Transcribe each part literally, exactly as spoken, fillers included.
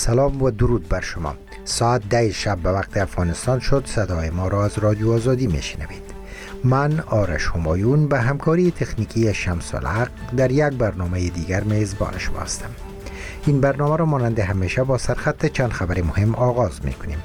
سلام و درود بر شما. ساعت ده شب به وقت افغانستان شد. صدای ما را از رادیو آزادی میشنوید. من آرش همایون به همکاری تکنیکی شمس الحق در یک برنامه دیگر میزبان شما هستم. این برنامه را مانند همیشه با سرخط چند خبر مهم آغاز میکنیم.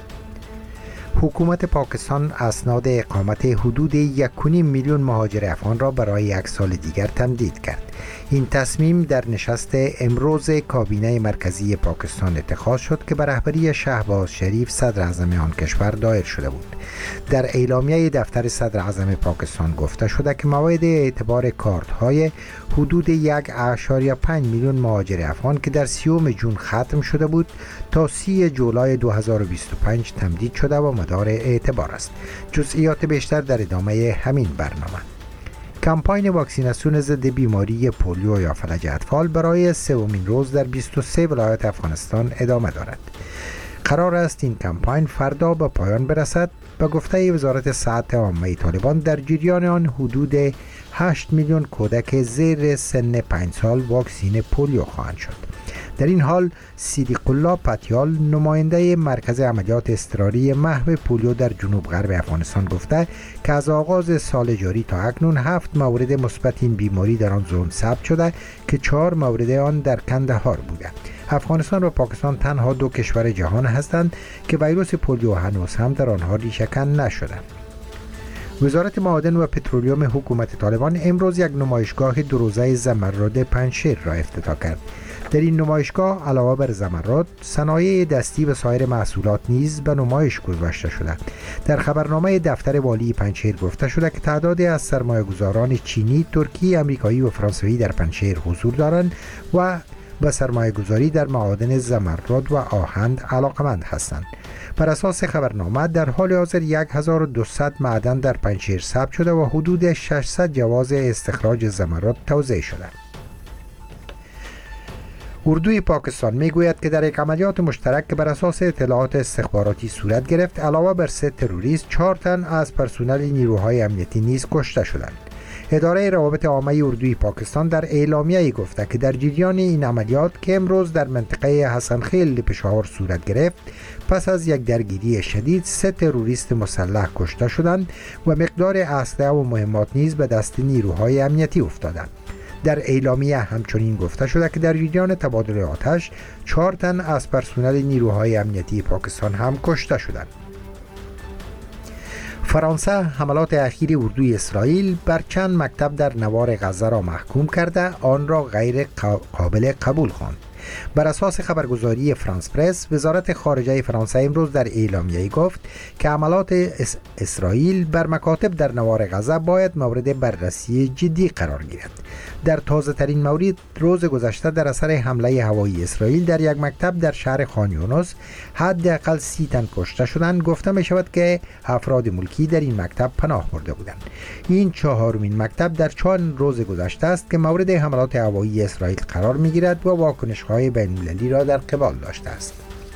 حکومت پاکستان اسناد اقامت حدود یک و نیم میلیون مهاجر افغان را برای یک سال دیگر تمدید کرد. این تصمیم در نشست امروز کابینه مرکزی پاکستان اتخاذ شد که به رهبری شهباز شریف صدر اعظم آن کشور دایر شده بود. در اعلامیه دفتر صدر اعظم پاکستان گفته شده که موعد اعتبار کارت‌های حدود یک و پنج میلیون مهاجر افغان که در سیوم جون ختم شده بود تا سی جولای دو هزار و بیست و پنج تمدید شده و مدار اعتبار است. جزئیات بیشتر در ادامه همین برنامه. کمپاین واکسیناسیون ضد بیماری پولیو یا فلج اطفال برای سومین روز در بیست و سه ولایت افغانستان ادامه دارد. قرار است این کمپاین فردا به پایان برسد. به گفته وزارت صحت عامه طالبان در جریان آن حدود هشت میلیون کودک زیر سن پنج سال واکسین پولیو خواهند شد. در این حال صدیق الله پتیال نماینده مرکز عملیات اضطراری محو پولیو در جنوب غرب افغانستان گفته که از آغاز سال جاری تا اکنون هفت مورد مثبت این بیماری در آن زون ثبت شده که چهار مورد آن در کندهار بوده. افغانستان و پاکستان تنها دو کشور جهان هستند که ویروس پولیو هنوز هم در آنها ریشه‌کن نشده. وزارت معادن و پترولیوم حکومت طالبان امروز یک نمایشگاه دو روزه زمرد پنجشیر را افتتاح کرد. در این نمایشگاه علاوه بر زمرد، صنایع دستی و سایر محصولات نیز به نمایش گذاشته شده. در خبرنامه دفتر والی پنجشیر گفته شده که تعدادی از سرمایه‌گذاران چینی، ترکی، آمریکایی و فرانسوی در پنجشیر حضور دارند و به سرمایه‌گذاری در معادن زمرد و آهن علاقمند هستند. بر اساس خبرنامه در حال حاضر هزار و دویست معدن در پنجشیر ثبت شده و حدود ششصد جواز استخراج زمرد توزیع شده. اردوی پاکستان میگوید که در یک عملیات مشترک که بر اساس اطلاعات استخباراتی صورت گرفت، علاوه بر سه تروریست، چهار تن از پرسنل نیروهای امنیتی نیز کشته شدند. اداره روابط عامه اردوی پاکستان در اعلامیه‌ای گفته که در جریان این عملیات که امروز در منطقه حسن خیل پشاور صورت گرفت، پس از یک درگیری شدید سه تروریست مسلح کشته شدند و مقدار اسلحه و مهمات نیز به دست نیروهای امنیتی افتادند. در اعلامیه همچنین گفته شده که در جریان تبادل آتش چهار تن از پرسنل نیروهای امنیتی پاکستان هم کشته شدند. فرانسه حملات اخیر اردوی اسرائیل بر چند مکتب در نوار غزه را محکوم کرده آن را غیر قابل قبول خواند. بر اساس خبرگزاری فرانس پرس، وزارت خارجه فرانسه امروز در اعلامیه‌ای گفت که حملات اس- اسرائیل بر مکاتب در نوار غزه باید مورد بررسی جدی قرار گیرد. در تازه ترین مورد روز گذشته در اثر حمله هوایی اسرائیل در یک مکتب در شهر خان یونس حداقل سی تن کشته شدند. گفته می شود که افراد ملکی در این مکتب پناه برده بودند. این چهارمین مکتب در چند روز گذشته است که مورد حملات هوایی اسرائیل قرار می گیرد و واکنش‌های بین‌المللی را در قبال داشته است.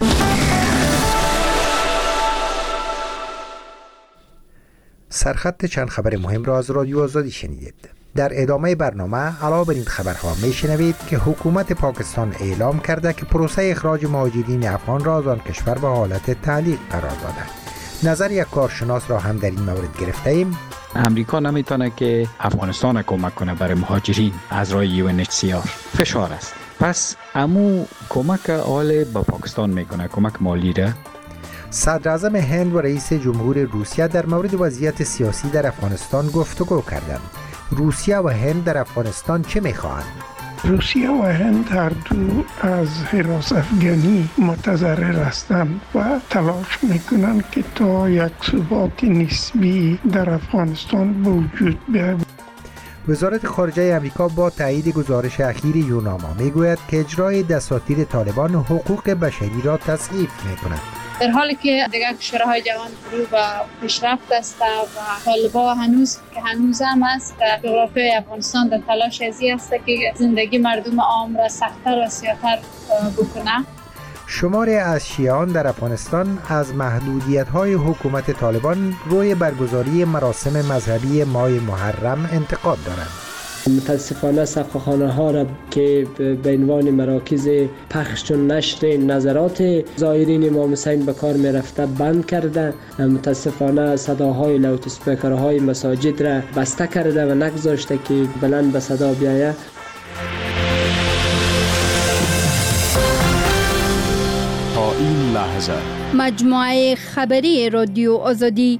سرخط چند خبر مهم را از رادیو آزادی شنیدید. در ادامه برنامه علاوه بر این خبرها میشنوید که حکومت پاکستان اعلام کرده که پروسه اخراج مهاجرین افغان را از آن کشور به حالت تعلیق قرار داده. نظر یک کارشناس را هم در این مورد گرفته ایم. امریکا نمیتونه که افغانستان کمک کنه برای مهاجرین از راه یو ان اچ سی آر. فشار است. پس امو کمک آل با پاکستان میکنه، کمک مالی را. صدر اعظم هند و رئیس جمهور روسیه در مورد وضعیت سیاسی در افغانستان گفتگو کردند. روسیه و هند در افغانستان چه میخواهند؟ روسیه و هند هر دو از حراس افغانی متضرر هستند و تلاش میکنند که تا یک ثبات نسبی در افغانستان به وجود بیاید. وزارت خارجه آمریکا با تایید گزارش اخیر یوناما میگوید که اجرای دساتیر طالبان حقوق بشری را تضعیف میکند. در حالی که دیگر کشورهای جهان رو به پیشرفت است و طالبان هنوز که هنوز هم است در جغرافیای افغانستان در تلاش ازی است که زندگی مردم عام را سخت‌تر و سیاه‌تر بکنه. شماری از شیعیان در افغانستان از محدودیت‌های حکومت طالبان روی برگزاری مراسم مذهبی ماه محرم انتقاد دارند. متاسفانه سقاخانه ها را که به عنوان مراکز پخش و نشر نظرات زائرین امام حسین به کار می رفته بند کرده. متاسفانه صداهای لاوت اسپیکرهای مساجد را بسته کرده و نگذاشته که بلند به صدا بیاید. تا این لحظه مجموعه خبری رادیو آزادی.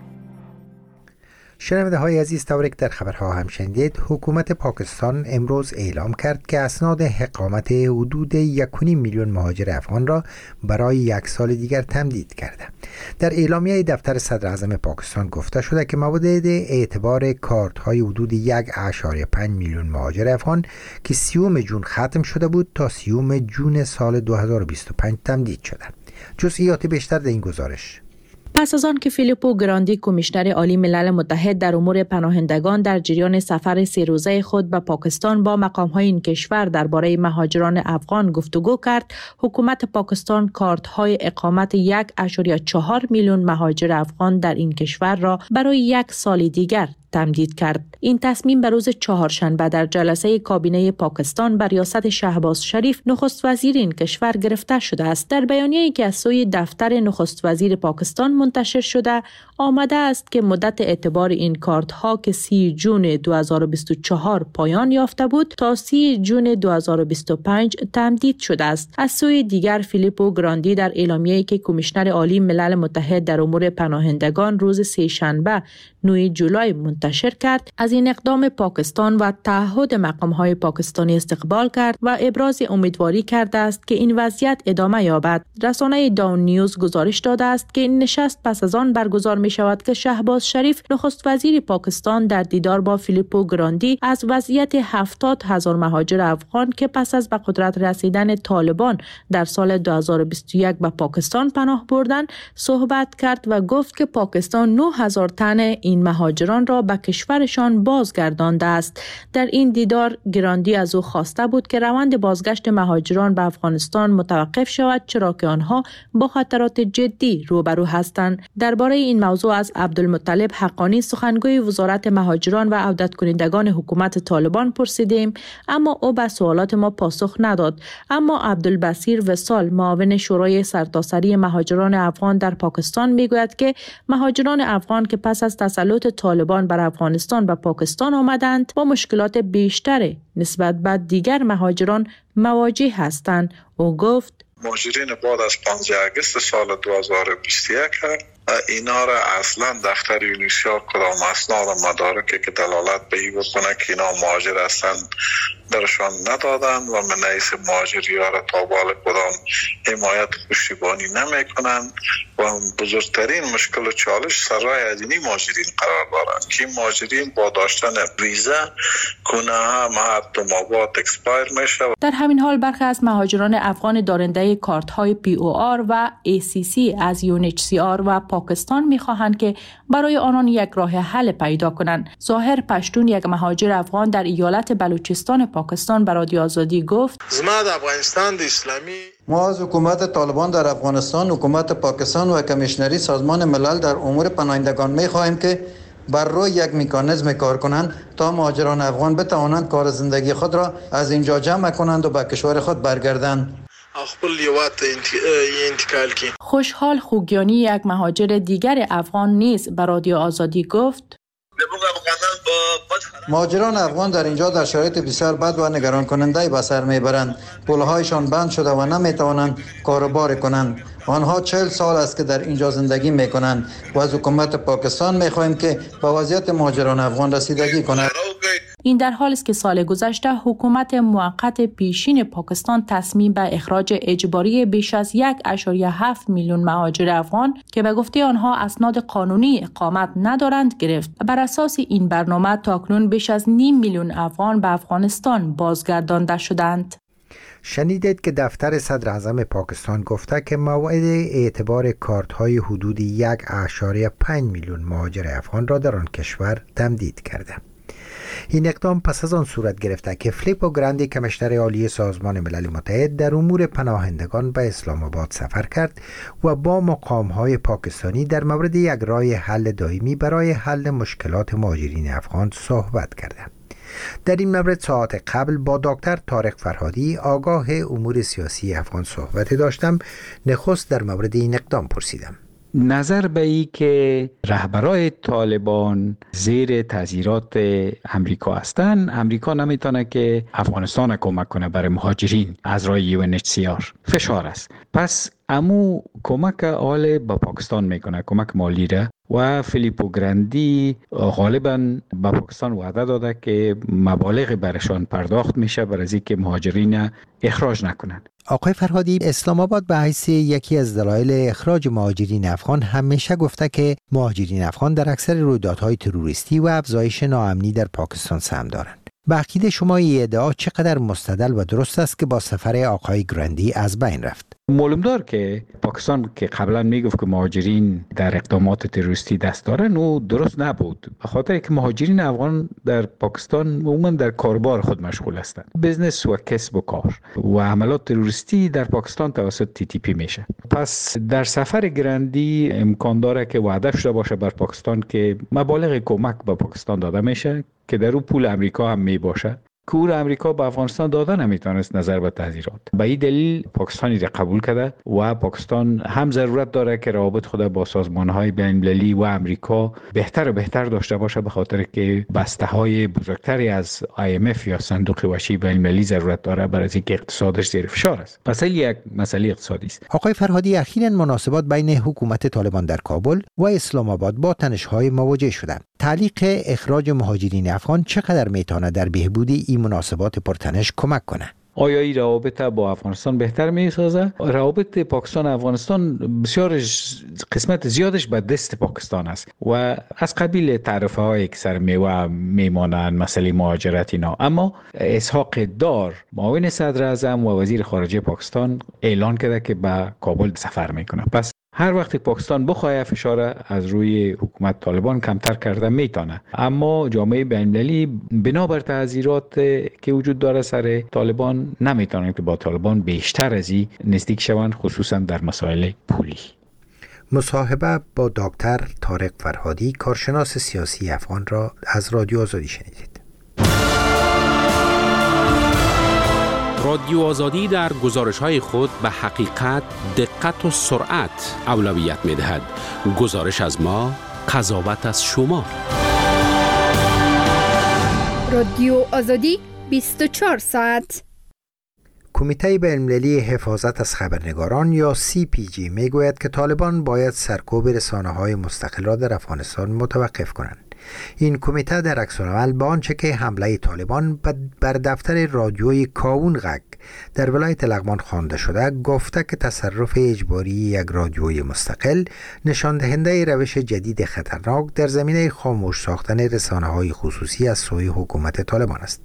شنونده های عزیز، طوری که در خبرها هم شنیدید، حکومت پاکستان امروز اعلام کرد که اسناد اقامت حدود یک و نیم میلیون مهاجر افغان را برای یک سال دیگر تمدید کرده. در اعلامیه دفتر صدر اعظم پاکستان گفته شده که مبادا اعتبار کارت های حدود یک و پنج میلیون مهاجر افغان که سیوم جون ختم شده بود تا سیوم جون سال دو هزار و بیست و پنج تمدید شده. جزئیات بیشتر در این گزارش. پس از آن که فیلیپو گراندی کمیشنر عالی ملل متحد در امور پناهندگان در جریان سفر سه روزه خود به پاکستان با مقام‌های این کشور درباره مهاجران افغان گفتگو کرد، حکومت پاکستان کارت‌های اقامت یک و چهار میلیون مهاجر افغان در این کشور را برای یک سال دیگر تمدید کرد. این تصمیم به روز چهارشنبه در جلسه کابینه پاکستان بر ریاست شهباز شریف نخست وزیر این کشور گرفته شده است. در بیانیه‌ای که از سوی دفتر نخست وزیر پاکستان منتشر شده آمده است که مدت اعتبار این کارت ها که سی جون دو هزار و بیست و چهار پایان یافته بود تا سی جون دو هزار و بیست و پنج تمدید شده است. از سوی دیگر فیلیپو گراندی در اعلامیه‌ای که کمیشنر عالی ملل متحد در امور پناهندگان روز سه شنبه نه جولای منتشر کرد، از این اقدام پاکستان و تعهد مقام‌های پاکستانی استقبال کرد و ابراز امیدواری کرده است که این وضعیت ادامه یابد. رسانه داون نیوز گزارش داده است که این نشست پس از آن برگزار می شود که شهباز شریف نخست وزیر پاکستان در دیدار با فیلیپو گراندی از وضعیت هفتاد هزار مهاجر افغان که پس از به قدرت رسیدن طالبان در سال دو هزار و بیست و یک به پاکستان پناه بردند صحبت کرد و گفت که پاکستان نه هزار تن این مهاجران را به کشورشان بازگردانده است. در این دیدار گراندی از او خواسته بود که روند بازگشت مهاجران به افغانستان متوقف شود، چرا که آنها با خطرات جدی روبرو هستند. درباره این موضوع از عبدالمطلب حقانی سخنگوی وزارت مهاجران و عودت کنندگان حکومت طالبان پرسیدیم، اما او به سوالات ما پاسخ نداد. اما عبدالبصیر وصال معاون شورای سرتاسری مهاجران افغان در پاکستان میگوید که مهاجران افغان که پس از تسلط طالبان بر افغانستان و پاکستان آمدند با مشکلات بیشتر نسبت به دیگر مهاجران مواجه هستند. او گفت مهاجرین بعد از پانزده آگوست سال دو هزار و بیست و یک اینا را اصلا دفتر یونیسیار کدام اسناد و مدارکی که دلالت به این بکنه که اینا مهاجر هستند درشان ندادن و من حیث مهاجری ها را تا بال کدام حمایت پشتیبانی نمی کنند و بزرگترین مشکل و چالش سرای از اینی مهاجرین قرار دارند که مهاجرین با داشتن ویزا کنه هم تو مابات اکسپایر میشه. در همین حال برخی از مهاجران افغان دارنده کارت های پی او آر و ای سی سی از یو ان اچ سی آر و پاکستان می‌خواهند که برای آنان یک راه حل پیدا کنند. ظاهر پشتون، یک مهاجر افغان در ایالت بلوچستان پاکستان، به رادیو آزادی گفت: زما د افغانستان د اسلامی ما از حکومت طالبان در افغانستان، حکومت پاکستان و کمیشنری سازمان ملل در امور پناهندگان می‌خواهیم که بر روی یک مکانیزم کار کنند تا مهاجران افغان بتوانند کار زندگی خود را از اینجا جمع کنند و به کشور خود برگردند. خپل هیواد ته انتقال کی. خوشحال خوگیانی، یک مهاجر دیگر افغان نیز به رادیو آزادی گفت: مهاجران افغان در اینجا در شرایط بسیار بد و نگران کننده به سر میبرند. پل‌هایشان بند شده و نمیتوانند کاروبار کنند. آنها چهل سال است که در اینجا زندگی میکنند و از حکومت پاکستان میخواهیم که به وضعیت مهاجران افغان رسیدگی کند. این در حالی است که سال گذشته حکومت موقت پیشین پاکستان تصمیم به اخراج اجباری بیش از یک و هفت میلیون مهاجر افغان که به گفته آنها اسناد قانونی اقامت ندارند گرفت. بر اساس این برنامه تاکنون بیش از نیم میلیون افغان به افغانستان بازگردانده شدند. شنیدید که دفتر صدر اعظم پاکستان گفته که موعد اعتبار کارت های حدود یک و پنج میلیون مهاجر افغان را در آن کشور تمدید کرده. این اقدام پس از آن صورت گرفته که فیلیپو گراندی کمیشنر عالی سازمان ملل متحد در امور پناهندگان به اسلام آباد سفر کرد و با مقام‌های پاکستانی در مورد یک راه حل دائمی برای حل مشکلات مهاجرین افغان صحبت کرد. در این مورد ساعت قبل با دکتر طارق فرهادی آگاه امور سیاسی افغان صحبت داشتم. نخست در مورد این اقدام پرسیدم. نظر به ای که رهبرای طالبان زیر تاثیرات امریکا هستند، امریکا نمیتونه که افغانستان کمک کنه برای مهاجرین از راه یو ان اچ سی آر. فشار است. پس امو کمک آل با پاکستان میکنه، کمک مالی را، و فیلیپو گراندی غالبا با پاکستان وعده داده که مبالغ برشان پرداخت میشه برای از اینکه مهاجرین اخراج نکنند. آقای فرهادی، اسلام آباد به حیث یکی از دلایل اخراج مهاجرین افغان همیشه گفته که مهاجرین افغان در اکثر رویدادهای تروریستی و افزایش ناامنی در پاکستان سهم دارند. به عقیده شما این ادعا چقدر مستدل و درست است که با سفر آقای گراندی از بین رفت؟ معلوم دار که پاکستان که قبلا میگفت که مهاجرین در اقدامات تروریستی دست دارن، او درست نبود. به خاطر که مهاجرین افغان در پاکستان عموما در کاربار خود مشغول هستند، بزنس و کسب و کار، و حملات تروریستی در پاکستان توسط تی تی پی میشه. پس در سفر گراندی امکان داره که وعده شده باشه بر پاکستان که مبالغ کمک به پاکستان داده میشه که در اون پول امریکا هم می باشه. کور امریکا به افغانستان داده نمیتونست نظر به تحذیرات. به این دلیل پاکستانی را قبول کرده و پاکستان هم ضرورت داره که روابط خود با سازمان‌های بین‌المللی و امریکا بهتر و بهتر داشته باشه، به خاطر که بسته‌های بزرگتری از آی ام اف یا صندوق وحشی بین‌المللی ضرورت داره برای اینکه اقتصادش زیر فشار است. پس یک مسئله اقتصادی است. آقای فرهادی، اخیراً مناسبات بین حکومت طالبان در کابل و اسلام آباد با تنش‌های مواجه شدند. تعلیق اخراج مهاجرین افغان چقدر میتونه در بهبود این مناسبات پرتنش کمک کنه؟ آیا این روابط با افغانستان بهتر میسازه؟ روابط پاکستان و افغانستان بسیار قسمت زیادش به دست پاکستان است و از قبیل تعرفه هایی که سر میوه میمانند، مسئله مهاجرت اینا. اما اسحاق دار، معاون صدر اعظم و وزیر خارجه پاکستان، اعلان کرده که به کابل سفر میکنه. پس هر وقت پاکستان بخواه فشار از روی حکومت طالبان کمتر کرده میتونه، اما جامعه بین‌المللی بنابر تحذیرات که وجود داره سر طالبان نمیتونه که با طالبان بیشتر از این نزدیک شوند، خصوصا در مسائل پولی. مصاحبه با دکتر طارق فرهادی، کارشناس سیاسی افغان را از رادیو آزادی شنیدید. رادیو آزادی در گزارش‌های خود به حقیقت، دقت و سرعت اولویت می‌دهد. گزارش از ما، قضاوت از شما. رادیو آزادی بیست و چهار ساعت. کمیته بین‌المللی حفاظت از خبرنگاران یا سی پی جی میگوید که طالبان باید سرکوب رسانه‌های مستقل را در افغانستان متوقف کنند. این کمیته در عکس‌العمل به آنچه که حمله طالبان بر دفتر رادیوی کاون غک در ولایت لغمان خوانده شده، گفته که تصرف اجباری یک رادیوی مستقل نشان دهنده روش جدید خطرناک در زمینه خاموش ساختن رسانه‌های خصوصی از سوی حکومت طالبان است.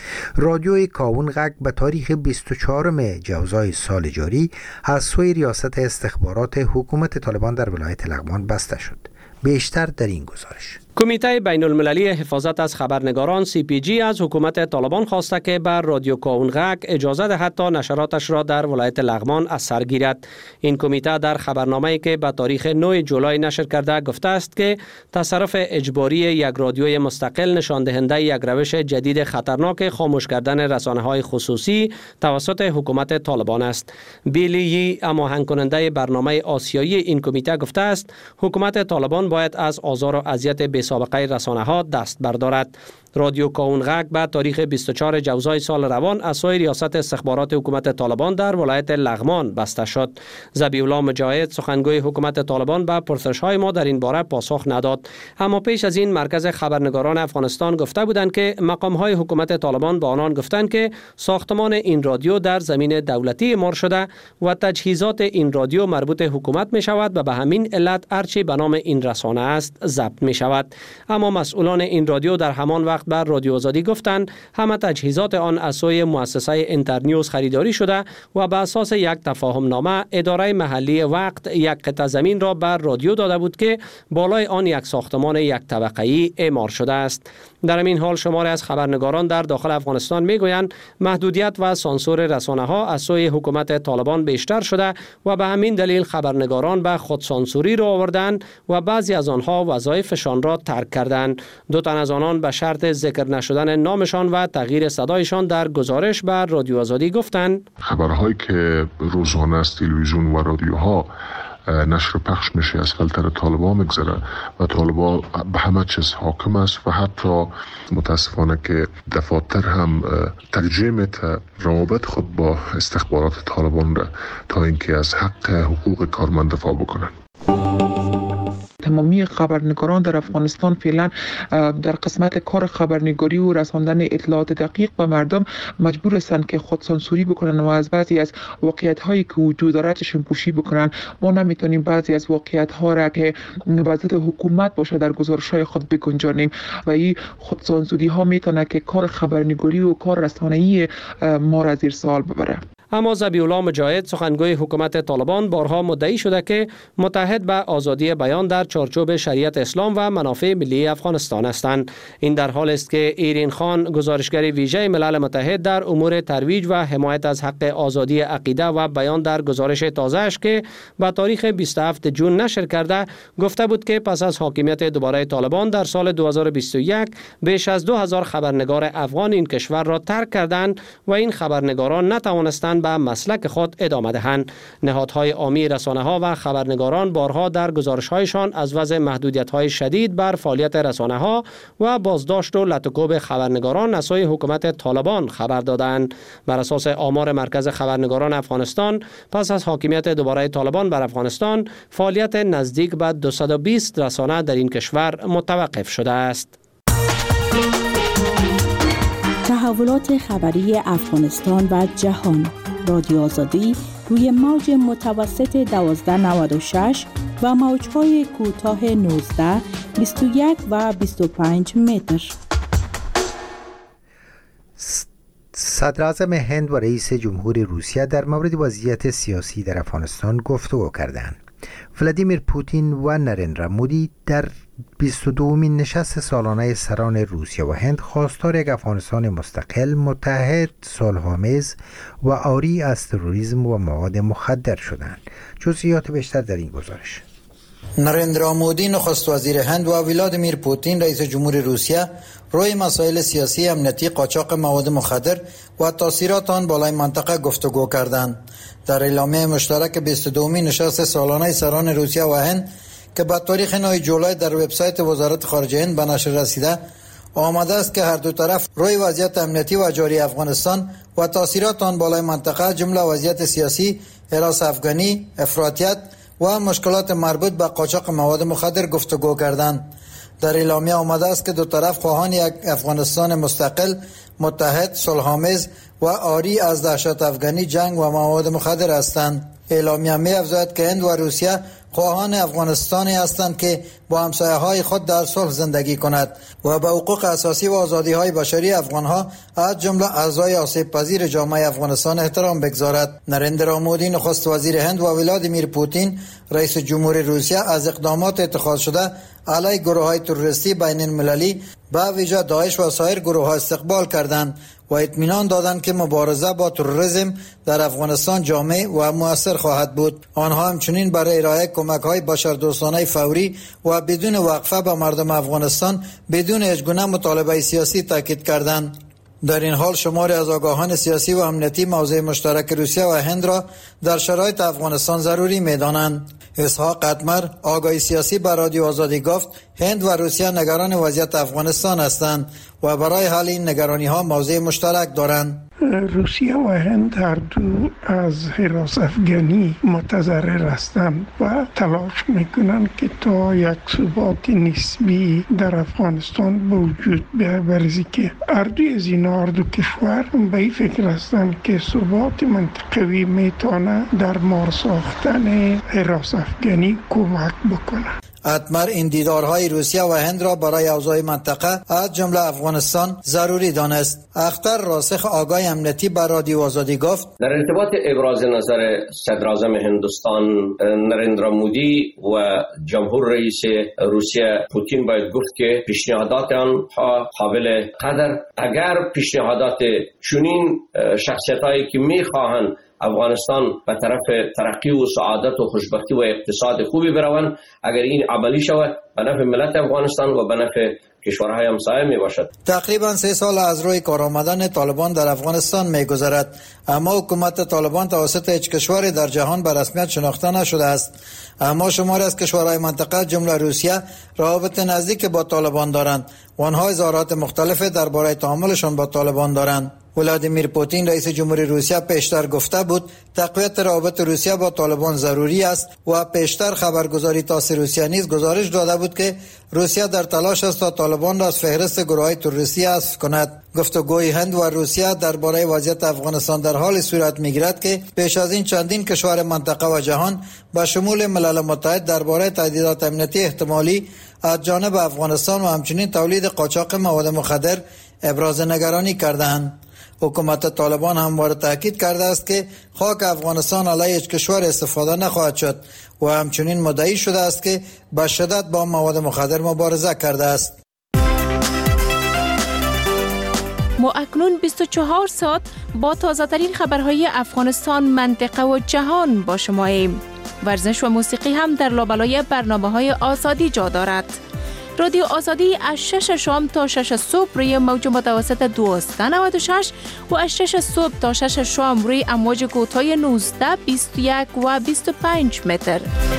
رادیوی کاون غک به تاریخ بیست و چهارم جوزای سال جاری از سوی ریاست استخبارات حکومت طالبان در ولایت لغمان بسته شد. بیشتر در این گزارش. کمیته بین المللی حفاظت از خبرنگاران سی پی جی از حکومت طالبان خواسته که بر رادیو کاون غک اجازه دهد تا نشراتش را در ولایت لغمان از سر گیرد. این کمیته در خبرنامه‌ای که به تاریخ نه جولای نشر کرده گفته است که تصرف اجباری یک رادیوی مستقل نشان دهنده یک روش جدید خطرناک خاموش کردن رسانه‌های خصوصی توسط حکومت طالبان است. بیلی، هماهنگ کننده برنامه آسیایی این کمیته، گفته است حکومت طالبان باید از آزار و اذیت سابقه رسانه ها دست بردارد. رادیو کاون غک به تاریخ بیست و چهارم جوزای سال روان از سوی ریاست استخبارات حکومت طالبان در ولایت لغمان بسته شد. ذبیح الله مجاهد، سخنگوی حکومت طالبان، به پرسش‌های ما در این باره پاسخ نداد. اما پیش از این مرکز خبرنگاران افغانستان گفته بودند که مقام‌های حکومت طالبان به آنان گفتند که ساختمان این رادیو در زمین دولتی اعمار شده و تجهیزات این رادیو مربوط حکومت می شود و به همین علت هرچی به نام این رسانه است ضبط می شود. اما مسئولان این رادیو در همان وقت بر رادیو آزادی گفتند همه تجهیزات آن از سوی مؤسسه اینترنیوز خریداری شده و بر اساس یک تفاهم نامه اداره محلی وقت یک قطعه زمین را بر رادیو داده بود که بالای آن یک ساختمان یک طبقه‌ای اعمار شده است. در این حال شماری از خبرنگاران در داخل افغانستان میگویند محدودیت و سانسور رسانه‌ها از سوی حکومت طالبان بیشتر شده و به همین دلیل خبرنگاران به خودسانسوری را آوردند و بعضی از آنها وظایفشان را ترک کردند. دو تن از آنان به شرط ذکر نشدن نامشان و تغییر صدایشان در گزارش بر رادیو آزادی گفتند خبرهایی که روزانه از تلویزیون و رادیوها نشر پخش میشه از فلتر طالبان میگذره و طالبان به همه چیز حاکم است و حتی متاسفانه که دفاتر هم ترجیح میده روابط خود با استخبارات طالبان را تا اینکه از حق حقوق کارمند دفاع بکنن. تمامی خبرنگاران در افغانستان فعلا در قسمت کار خبرنگاری و رساندن اطلاعات دقیق به مردم مجبور هستند که خودسانسوری بکنن و از بعضی از واقعیت هایی که وجود داره چشم پوشی بکنن. ما نمیتونیم بعضی از واقعیت ها را که وضعیت حکومت باشه در گزارش های خود بگنجانیم و این خودسانسوری ها میتونه که کار خبرنگاری و کار رسانه‌ای ما را زیر سوال ببره. اما ذبیح‌الله مجاهد سخنگوی حکومت طالبان بارها مدعی شده که متحد به آزادی بیان در چارچوب شریعت اسلام و منافع ملی افغانستان هستند. این در حال است که ایرین خان گزارشگر ویژه ملل متحد در امور ترویج و حمایت از حق آزادی عقیده و بیان در گزارش تازه‌اش که با تاریخ بیست و هفتم ژوئن نشر کرده گفته بود که پس از حاکمیت دوباره طالبان در سال دو هزار و بیست و یک بیش از دو هزار خبرنگار افغان این کشور را ترک کردند و این خبرنگاران نتوانستند به مسلک خود ادامه دهند. نهادهای عامی رسانه‌ها و خبرنگاران بارها در گزارش‌هایشان از وضع محدودیت‌های شدید بر فعالیت رسانه‌ها و بازداشت و لطوکوب خبرنگاران از سوی حکومت طالبان خبر دادند. بر اساس آمار مرکز خبرنگاران افغانستان پس از حاکمیت دوباره طالبان بر افغانستان فعالیت نزدیک به دویست و بیست رسانه در این کشور متوقف شده است. تحولات خبری افغانستان و جهان. رادیو آزادی روی موج متوسط دوازده نود و شش و موج‌های کوتاه نوزده، بیست و یک و بیست و پنج متر. صدر اعظم هند و رئیس جمهور روسیه در مورد وضعیت سیاسی در افغانستان گفتگو کردند. ولادیمیر پوتین و نریندرا مودی در بیست و دومین نشست سالانه سران روسیه و هند خواستار یک افغانستان مستقل، متحد، صلح‌آمیز و عاری از تروریسم و مواد مخدر شدند. جزئیات بیشتر در این گزارش. نریندرا مودی نخست وزیر هند و ولادیمیر پوتین رئیس جمهور روسیه روی مسائل سیاسی، امنیتی، قاچاق مواد مخدر و تاثیرات آن بالای منطقه گفتگو کردند. در اعلامیه مشترک بیست و دومین نشست سالانه سران روسیه و هند که با تاریخ نه جولای در وبسایت وزارت خارجه هند به نشر رسیده آمده است که هر دو طرف روی وضعیت امنیتی و جاری افغانستان و تاثیرات آن بالای منطقه جمله وضعیت سیاسی، حراس افغانی، افراطیت و مشکلات مربوط به قاچاق مواد مخدر گفتگو کردند. در اعلامیه آمده است که دو طرف خواهان یک افغانستان مستقل، متحد، صلح‌آمیز و عاری از دهشت افغانی، جنگ و مواد مخدر هستند. اعلامیه می افزاید که هند و روسیه خواهان افغانستانی هستند که با همسایه‌های خود در صلح زندگی کند و به حقوق اساسی و آزادی‌های بشری افغان‌ها از جمله اعضای آسیب‌پذیر جامعه افغانستان احترام بگذارد. نریندرا مودی نخست وزیر هند و ولادیمیر پوتین رئیس جمهور روسیه از اقدامات اتخاذ شده علیه گروه‌های تروریستی بین المللی به ویژه داعش و سایر گروه‌ها استقبال کردند و اطمینان دادند که مبارزه با تروریسم در افغانستان جامع و مؤثر خواهد بود. آنها همچنین برای ارائه کمک‌های بشردوستانه فوری و بدون وقفه به مردم افغانستان بدون هیچگونه مطالبه سیاسی تاکید کردند. در این حال شماری از آگاهان سیاسی و امنیتی موضع مشترک روسیه و هند را در شرایط افغانستان ضروری می‌دانند. اسحاق اتمر آگاهی سیاسی به رادیو آزادی گفت هند و روسیه نگران وضعیت افغانستان هستند و برای حل این نگرانی‌ها موضع مشترک دارند. روسیه و هند هر دو از حراس افغانی متضرر هستند و تلاش میکنند که تا یک ثبات نسبی در افغانستان به وجود بیاورد که هر دوی از این هر دو کشور به این فکر هستند که ثبات منطقوی میتونه در مار ساختن حراس افغانی کمک بکنه. اتمر این دیدارهای روسیه و هند را برای اوضاع منطقه از جمله افغانستان ضروری دانست. اختر راسخ آگاه امنیتی بر رادیو آزادی گفت در ارتباط ابراز نظر صدر اعظم هندوستان نریندرا مودی و جمهور رئیس روسیه پوتین باید گفت که پیشنهادات آنها قابل قدر اگر پیشنهادات چنین شخصیتایی که میخواهند افغانستان به طرف ترقی و سعادت و خوشبختی و اقتصاد خوبی بروند اگر این عملی شود به نفع ملت افغانستان و به نفع کشورهای همسایه می باشد. تقریبا سه سال از روی کار آمدن طالبان در افغانستان می گذرد، اما حکومت طالبان توسط هیچ کشوری در جهان به رسمیت شناخته نشده است. اما شماری از کشورهای منطقه جمله روسیه روابط نزدیک با طالبان دارند و آنها اظهارات مختلف درباره تعاملشان با طالبان دارند. ولادیمیر پوتین رئیس جمهوری روسیه پیشتر گفته بود تقویت روابط روسیه با طالبان ضروری است و پیشتر خبرگزاری تاس روسیه نیز گزارش داده بود که روسیه در تلاش است تا طالبان را از فهرست گروه‌های تروریستی حذف کند. گفتگوی هند و روسیه درباره وضعیت افغانستان در حال صورت می‌گیرد که پیش از این چندین کشور منطقه و جهان با شمول ملل متحد درباره تهدیدات امنیتی احتمالی از جانب افغانستان و همچنین تولید قاچاق مواد مخدر ابراز نگرانی کردند. حکومت طالبان همواره تاکید کرده است که خاک افغانستان علیه هیچ کشور استفاده نخواهد شد و همچنین مدعی شده است که به شدت با مواد مخدر مبارزه کرده است. ما اکنون بیست و چهار ساعت با تازه ترین خبرهای افغانستان، منطقه و جهان با شما ایم. ورزش و موسیقی هم در لابلای برنامه‌های آزادی جا دارد. رادیو آزادی از شش شام تا شش صبح روی موج متوسط دویست و نود و شش و از شش صبح تا شش شام روی امواج کوتاه نوزده، بیست و یک و بیست و پنج متر.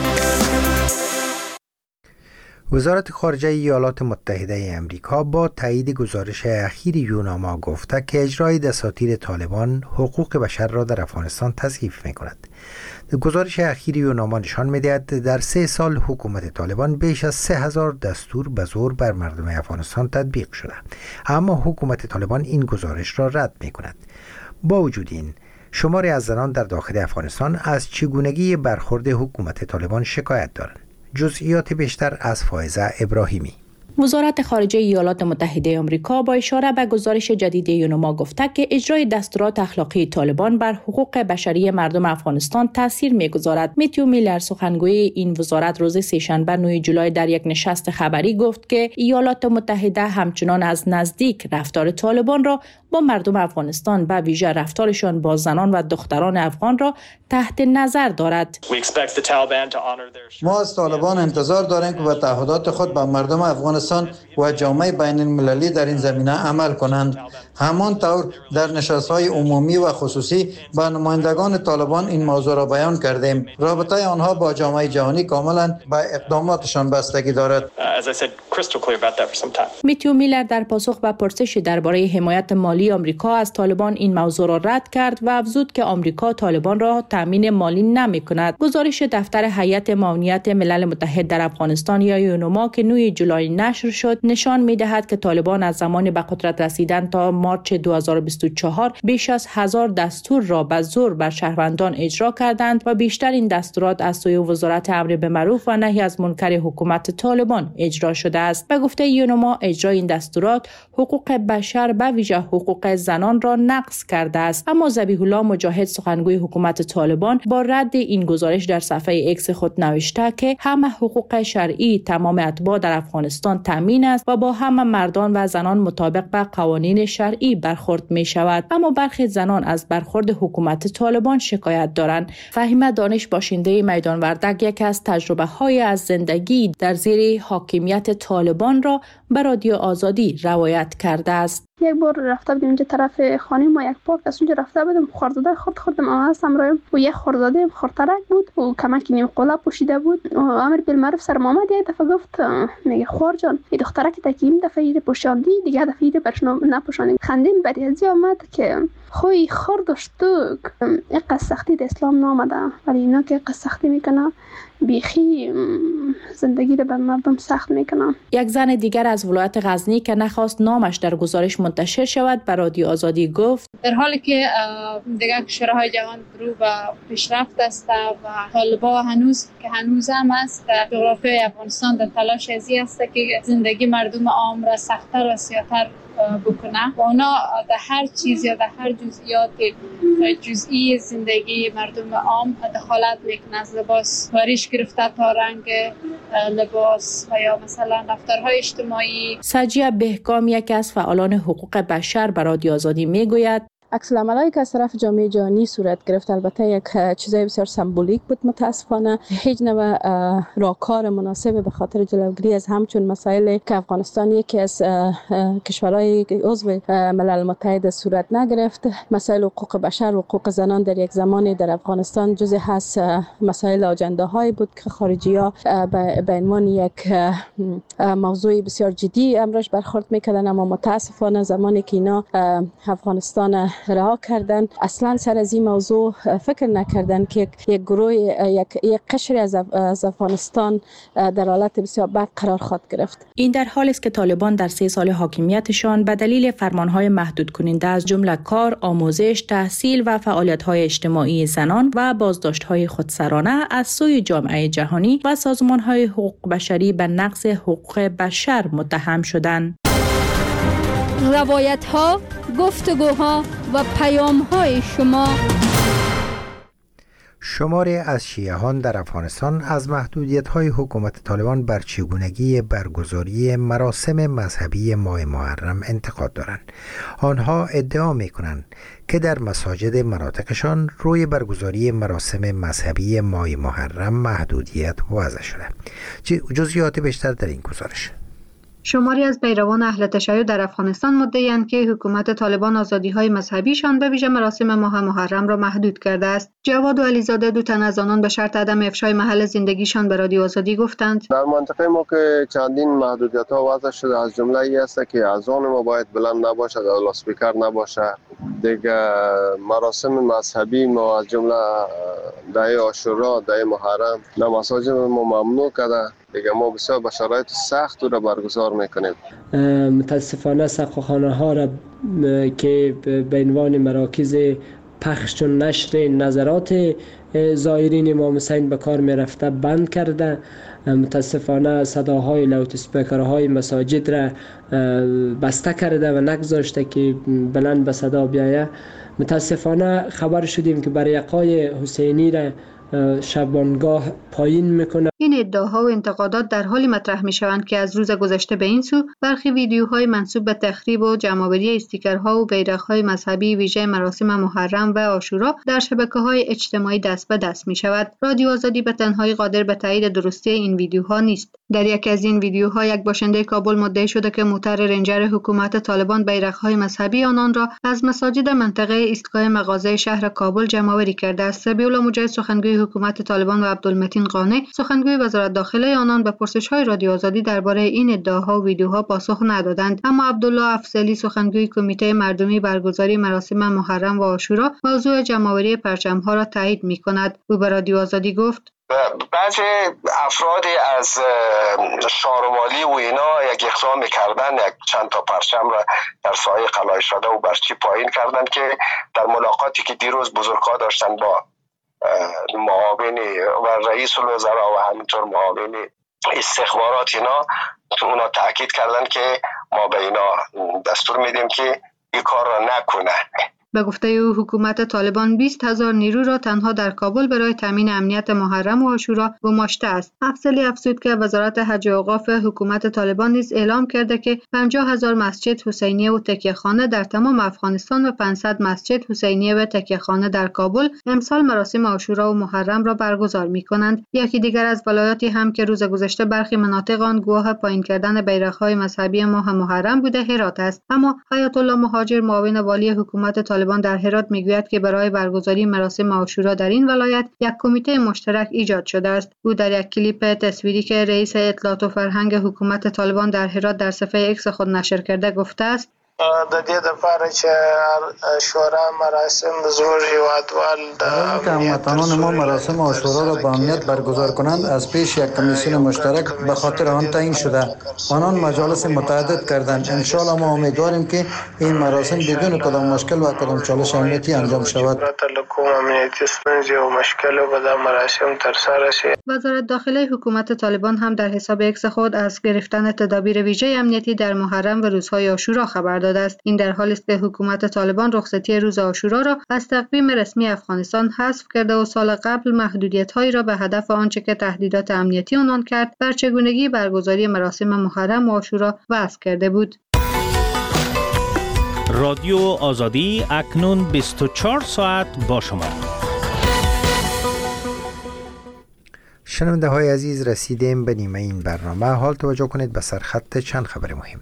وزارت خارجه ایالات متحده آمریکا با تایید گزارش اخیر یوناما گفته که اجرای دساتیر طالبان حقوق بشر را در افغانستان تضعیف می‌کند. گزارش اخیر یوناما نشان می‌دهد در سه سال حکومت طالبان بیش از سه هزار دستور به زور بر مردم افغانستان تطبیق شده، اما حکومت طالبان این گزارش را رد می‌کند. با وجود این، شماری از زنان در داخل افغانستان از چگونگی برخورد حکومت طالبان شکایت دارند. جزئیات بیشتر از فائزه ابراهیمی. وزارت خارجه ایالات متحده آمریکا با اشاره به گزارش جدید یوناما گفته که اجرای دستورات اخلاقی طالبان بر حقوق بشری مردم افغانستان تاثیر می‌گذارد. میتیو میلر سخنگوی این وزارت روز سه‌شنبه نه جولای در یک نشست خبری گفت که ایالات متحده همچنان از نزدیک رفتار طالبان را با مردم افغانستان به ویژه رفتارشان با زنان و دختران افغان را تحت نظر دارد. ما از طالبان انتظار داریم که به تعهدات خود به مردم افغانستان و جامعه بین المللی در این زمینه عمل کنند. همانطور در نشست‌های عمومی و خصوصی با نمایندگان طالبان این موضوع را بیان کردیم. رابطه آنها با جامعه جهانی کاملا به اقداماتشان بستگی دارد. میتیو میلر در پاسخ به پرسش درباره حمایت مالی آمریکا از طالبان این موضوع را رد کرد و افزود که آمریکا طالبان را تامین مالی نمی‌کند. گزارش دفتر هیئت معاونت ملل متحد در افغانستان یا یوناما که نه جولای نشر شد نشان می‌دهد که طالبان از زمان به قدرت رسیدن تا مارچ دو هزار و بیست و چهار بیش از هزار دستور را به زور بر شهروندان اجرا کردند و بیشتر این دستورات از سوی وزارت امر به معروف و نهی از منکر حکومت طالبان اجرا شده است. به گفته یوناما اجرای این دستورات حقوق بشر به ویژه حقوق زنان را نقض کرده است. اما ذبیح الله مجاهد سخنگوی حکومت طالبان با رد این گزارش در صفحه اکس خود نوشته که همه حقوق شرعی تمام اتباع در افغانستان تامین است و با همه مردان و زنان مطابق به قوانین شرعی برخورد می شود. اما برخی زنان از برخورد حکومت طالبان شکایت دارند. فهیمه دانش باشنده میدان وردک یکی از تجربه های از زندگی در زیر حاکمیت طالبان را به رادیو آزادی روایت کرده است. یک بار رفته بودیم اینجا طرف خانه ما، یک پارک از اونجا رفته بودم، خرداده خورد خوردم اما هستم رایم و یک خرداده خردترک بود و کمک نیم قلاب پوشیده بود و امر بالمعروف سر محمد یک دفعه گفت میگه خور جان این دخترک تکیم دفعه ایره پوشاندی دیگه دفعه ایره برش نپوشاندی. خندیم بری ازی آمد که خوی خور داشتو یک سختی در اسلام نامده ولی اینا که یک سختی میکنه بیخی زندگی رو بر مردم سخت میکنن. یک زن دیگر از ولایت غزنی که نخواست نامش در گزارش منتشر شود به رادیو آزادی گفت در حالی که دیگر کشورهای جهان رو به پیشرفت است و طالبا هنوز که هنوز هم است جغرافیای افغانستان در تلاش ازی است که زندگی مردم عام را سخت‌تر و سیاه‌تر بکنه و اونا در هر چیز یا در هر جزئیات جزئی زندگی مردم عام دخالت میکنه، از لباس واریش گرفته تا رنگ لباس و یا مثلا رفتارهای اجتماعی. سجیه بهگام یکی از فعالان حقوق بشر به رادیو آزادی میگوید عکس العملایی که از طرف جامعه جهانی صورت گرفت البته یک چیزای بسیار سمبولیک بود. متاسفانه هیچ نوع راهکار مناسب به خاطر جلوگیری از همچون مسائل که افغانستان یکی از کشورهای عضو ملل متحد صورت نگرفت. مسائل حقوق بشر و حقوق زنان در یک زمانی در افغانستان جزء هست مسائل آجنده‌های بود که خارجی‌ها به عنوان یک موضوع بسیار جدی امرش برخورد می‌کردن، اما متاسفانه زمانی که اینا افغانستان رها کردن اصلا سر از این موضوع فکر نکردن که یک گروه یک یک قشری از افغانستان در حالت بسیار بد قرار خواهد گرفت. این در حالی است که طالبان در سه سال حاکمیتشان به دلیل فرمانهای محدود کننده از جمله کار، آموزش، تحصیل و فعالیت‌های اجتماعی زنان و بازداشت‌های خودسرانه از سوی جامعه جهانی و سازمان‌های حقوق بشری به نقض حقوق بشر متهم شدند. روایت‌ها، گفتگوها و پیام‌های شما. شماری از شیعیان در افغانستان از محدودیت‌های حکومت طالبان بر چگونگی برگزاری مراسم مذهبی ماه محرم انتقاد دارند. آنها ادعا می‌کنند که در مساجد مناطقشان روی برگزاری مراسم مذهبی ماه محرم محدودیت وضع شده. جزئیات بیشتر در این گزارش. شماری از پیروان اهل تشیع در افغانستان مدعی‌اند که حکومت طالبان آزادی‌های مذهبیشان به ویژه مراسم ماه محرم را محدود کرده است. جواد و علیزاده دو تن از آنان به شرط عدم افشای محل زندگیشان به رادیو آزادی گفتند در منطقه ما که چندین محدودیت‌ها وضع شده، از جمله ای است که اذان ما باید بلند نباشد، لاسپیکر نباشه. دیگه مراسم مذهبی ما از جمله دعای عاشورا، دعای محرم در مساجد ما ممنوع کرده. دیگه ما بسیار به شرایط سخت رو برگزار میکنیم. متاسفانه سقاخانه ها را که به عنوان مراکز پخش و نشر نظرات زائرین امام حسین به کار میرفته بند کرده. متاسفانه صداهای لاوت اسپیکرهای مساجد را بسته کرده و نگذاشته که بلند به صدا بیایه. متاسفانه خبر شدیم که بریقای حسینی را شبانگاه پایین میکنه. این ادعاها و انتقادات در حالی مطرح میشوند که از روز گذشته به این سو برخی ویدیوهای منسوب به تخریب و جمع‌آوری استیکرها و بیرق‌های مذهبی ویژه مراسم محرم و عاشورا در شبکه‌های اجتماعی دست به دست میشود. رادیو آزادی به تنهایی قادر به تایید درستی این ویدیوها نیست. در یکی از این ویدیوها یک باشنده کابل مدعی شده که موتر رنجر حکومت طالبان بیرق‌های مذهبی آنان را از مساجد منطقه ایستگاه مغازه شهر کابل جمع‌آوری کرده است. سبی‌الله مجاهد سخنگوی حکومت طالبان و عبدالمتین قانع سخنگوی وزارت داخله آنان به پرسش‌های رادیو آزادی درباره این ادعاها و ویدیوها پاسخ ندادند. اما عبدالله افضلی سخنگوی کمیته مردمی برگزاری مراسم محرم و عاشورا موضوع جمع‌آوری پرچم‌ها را تایید می‌کند. او به رادیو آزادی گفت: بعضی افرادی از شاروالی و اینا یک اقدام کردن، یک چند تا پرچم را در سایه قلعه شده و برچی پایین کردن که در ملاقاتی که دیروز بزرگ‌ها داشتن با معاون و رئیس الوزراء و همینطور معاون استخبارات اینا اونا تاکید کردن که ما به اینا دستور میدیم که این کار را نکنه. به گفته او حکومت طالبان بیست هزار نیرو را تنها در کابل برای تامین امنیت محرم و عاشورا گماشته است. افضلی افزود که وزارت حج و اوقاف حکومت طالبان نیز اعلام کرده که پنجاه هزار مسجد حسینیه و تکیه‌خانه در تمام افغانستان و پانصد مسجد حسینیه و تکیه‌خانه در کابل امسال مراسم عاشورا و محرم را برگزار می‌کنند. یکی دیگر از ولایاتی هم که روز گذشته برخی مناطق آن گواه پایین کردن بیرق‌های مذهبی ماه محرم بوده هرات است. اما حیات الله مهاجر معاون والی حکومت طالبان در هرات میگوید که برای برگزاری مراسم عاشورا در این ولایت یک کمیته مشترک ایجاد شده است. او در یک کلیپ تصویری که رئیس اطلاعات و فرهنگ حکومت طالبان در هرات در صفحه ایکس خود نشر کرده گفته است: د دې لپاره چې شورا مراسم د زموږ هیوادوال که هموطنان ما مراسم عاشورا را با امنیت برگزار کنند از پیش یک کمیسیون مشترک به خاطر آن تعیین شده. آنان مجالس متعدد کردند. ان شاء الله ما امیدواریم که این مراسم بدون کدام مشکل و کدام چالش امنیتی انجام شود. وزارت داخله حکومت طالبان هم در حساب ایکس خود از گرفتن تدابیر ویژه امنیتی در محرم و روزهای عاشورا خبر داده است. این در حالی است که حکومت طالبان رخصتی روز عاشورا را از تقویم رسمی افغانستان حذف کرده و سال قبل محدودیت‌هایی را به هدف آنچه که تهدیدات امنیتی عنوان کرد بر چگونگی برگزاری مراسم محرم و عاشورا وضع کرده بود. رادیو آزادی اکنون بیست و چهار ساعت با شما. شنونده های عزیز، رسیدیم به نیمه این برنامه. حال توجه کنید به سرخط چند خبر مهم.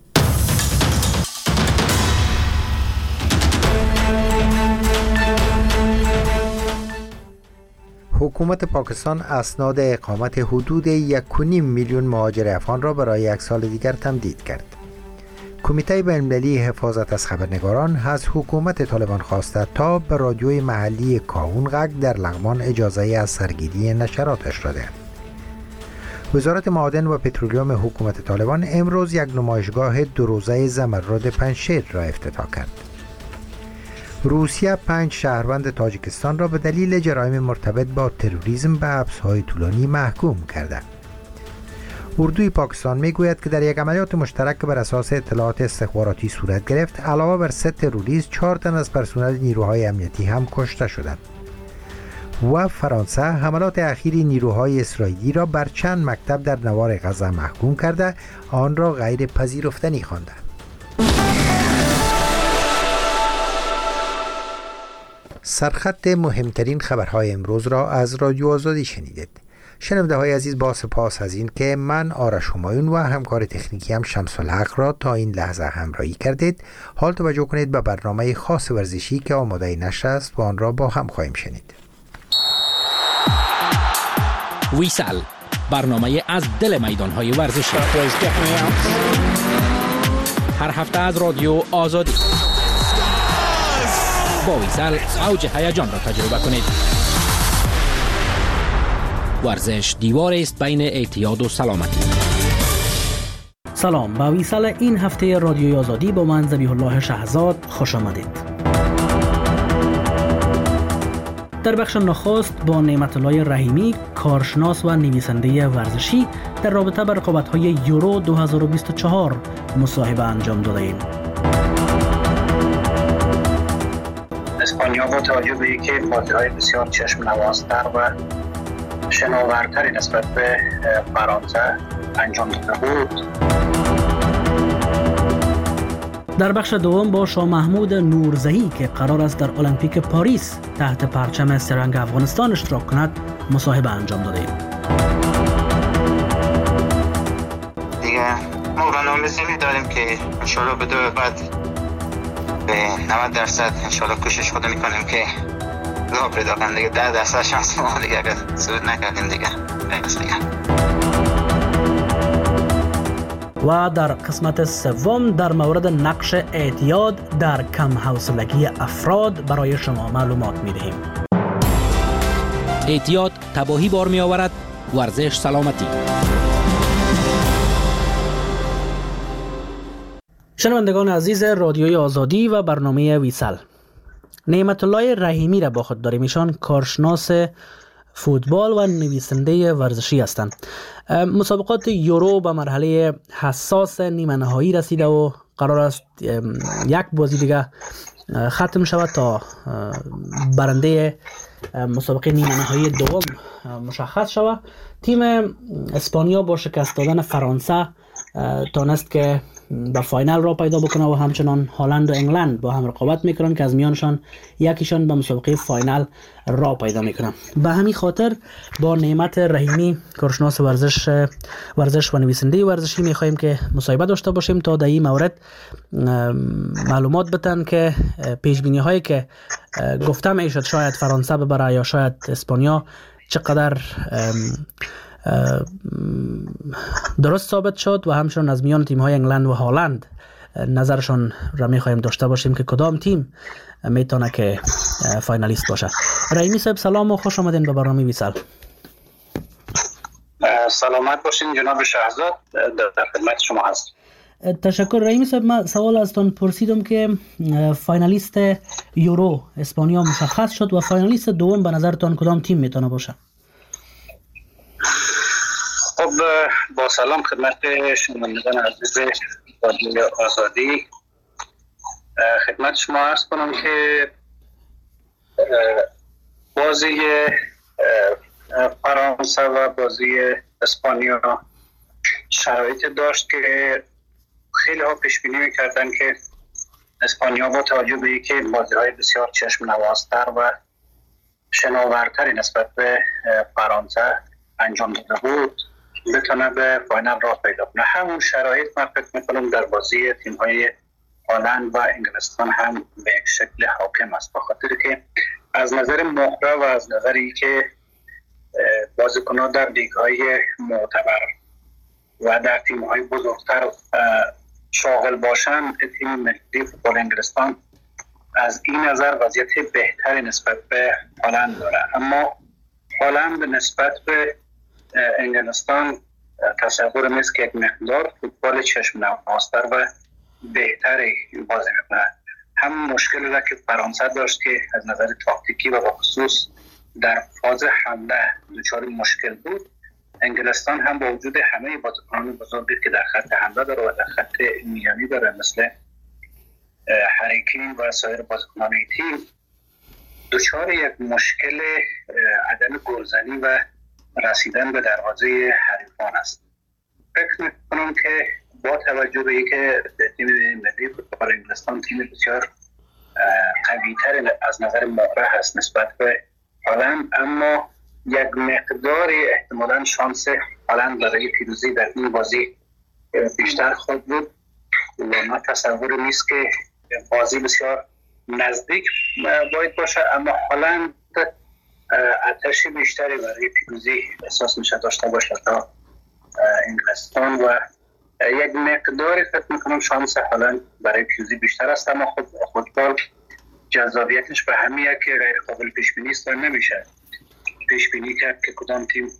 حکومت پاکستان اسناد اقامت حدود یک و نیم میلیون مهاجر افغان را برای یک سال دیگر تمدید کرد. کمیته بین‌المللی حفاظت از خبرنگاران از حکومت طالبان خواسته تا به رادیوی محلی کاون غگ در لغمان اجازه از سرگیری نشراتش را دهد. وزارت معادن و پترولیوم حکومت طالبان امروز یک نمایشگاه دو روزه زمرد پنجشیر را افتتاح کرد. روسیه پنج شهروند تاجیکستان را به دلیل جرایم مرتبط با تروریسم به حبس‌های طولانی محکوم کرده. اردوی پاکستان میگوید که در یک عملیات مشترک بر اساس اطلاعات استخباراتی صورت گرفت، علاوه بر سه تروریست، چهار تن از پرسنل نیروهای امنیتی هم کشته شدند. و فرانسه حملات اخیر نیروهای اسرائیلی را بر چند مکتب در نوار غزه محکوم کرده، آن را غیر پذیرفتنی خوانده. سرخط مهمترین خبرهای امروز را از رادیو آزادی شنیدید. شنونده های عزیز، با سپاس از این که من آرش همایون و همکار تکنیکی هم شمس الحق را تا این لحظه همراهی کردید. حال توجه کنید به برنامه خاص ورزشی که آماده نشر است و آن را با هم خواهیم شنید. ویسال، برنامه از دل میدان‌های ورزشی، هر هفته از رادیو آزادی. با ویسال اوج هیجان را تجربه کنید. ورزش دیوار است بین اعتیاد و سلامتی. سلام، با ویسال این هفته رادیوی آزادی با من ذبیح الله شهزاد خوش آمدید. در بخش نخست با نعمت الله رحیمی، کارشناس و نویسنده ورزشی، در رابطه با رقابت‌های یورو دو هزار و بیست و چهار مصاحبه انجام دادیم. اسپانیا با توجه به اینکه بازی‌های بسیار چشم نوازتر و شناورتری نسبت به فرانسه انجام داده بود. در بخش دوم با شاه محمود نورزهی که قرار است در المپیک پاریس تحت پرچم سرنگ افغانستان اشتراک کند مصاحبه انجام دادیم. دیگه ما برنامه زمینی داریم که انشاءالله به دو بعد به نود درصد انشاءالله کوشش خود میکنیم که راه پیدا کنیم. دیگه ده درصد شانس ما دیگه اگر صعود نکردیم دیگه بس دیگه. و در قسمت سوم در مورد نقش اعتیاد در کم حوصلگی افراد برای شما معلومات می‌دهیم. اعتیاد تباهی بار می‌آورد، ورزش سلامتی. شنوندگان عزیز رادیوی آزادی و برنامه ویسال، نعمت الله رحیمی را با خود داریم. ایشان کارشناس فوتبال و نویسنده ورزشی هستند. مسابقات یورو به مرحله حساس نیمه نهایی رسیده و قرار است یک بازی دیگه ختم شود تا برنده مسابقه نیمه نهایی دوم مشخص شود. تیم اسپانیا با شکست دادن فرانسه تانست که به فاینال را پیدا بکنه و همچنان هلند و انگلند با هم رقابت میکنن که از میانشان یکیشان به مسابقه فاینال را پیدا میکنن. به همین خاطر با نعمت رحیمی، کارشناس ورزش ورزش و نویسنده ورزشی، میخواهیم که مصاحبه داشته باشیم تا در این مورد معلومات بدن که پیش بینی هایی که گفتم میشد شاید فرانسه ببره یا شاید اسپانیا چقدر درست ثابت شد و همچنان از میان تیم های انگلند و هالند نظرشان را میخواهیم داشته باشیم که کدام تیم میتونه که فاینالیست باشه. رحیمی صاحب سلام و خوش آمدین به برنامه ویسال. سلامت باشین جناب شهزاد، در خدمت شما هست. تشکر رحیمی صاحب. من سوال ازتون پرسیدم که فاینالیست یورو اسپانیا مشخص شد و فاینالیست دوم به نظرتان کدام تیم میتونه باشه؟ خب با سلام خدمت شنوندگان عزیز رادیوی آزادی، خدمت شما عرض کنم که بازی فرانسه و بازی اسپانیا شرایط داشت که خیلی ها پیش بینی می‌کردن که اسپانیا با توجه به اینکه بازی‌های بسیار چشم نوازتر و شناورتری نسبت به فرانسه انجام داده بود بتونه به فاینال راه پیدا کنه. همون شرایط من فکر میکنم در بازی تیم‌های هلند و انگلستان هم به یک شکل حاکم است، به خاطر که از نظر مهره و از نظر اینکه بازیکن‌ها در لیگ‌های معتبر و در تیم‌های بزرگتر شاغل باشن، تیم ملی فوتبال انگلستان از این نظر وضعیت بهتری نسبت به هلند داره. اما هلند نسبت به انگلستان تصور نیست که یک مقدار فوتبال چشم نوازتر و بهتری بازی میکنه. هم مشکلی را که فرانسه داشت که از نظر تاکتیکی و خصوص در فاز حمله دچار مشکل بود، انگلستان هم با وجود همه بازیکنان بزرگی که در خط حمله داره و در خط میانی داره مثل هری کین و سایر بازیکنان تیم، دچار یک مشکل عدم گلزنی و رسیدن به دروازه حریفان است. فکر میکنم که با توجه به اینکه تیم ملی فوتبال انگلستان تیم بسیار قوی‌تر از نظر مهره هست نسبت به هلند، اما یک مقداری احتمالاً شانس هلند برای پیروزی در این بازی بیشتر خواهد بود و ما تصور نیست که بازی بسیار نزدیک باید باشه، اما هلند آتش بیشتری برای پیروزی احساس میشه داشته باشه تا انگلستان و یک مقداری فکر میکنم شانس هلند برای پیروزی بیشتر است. اما خود فوتبال جذابیتش به همیه که غیر قابل پیش بینی است و نمیشه پیش بینی کرد که کدام تیم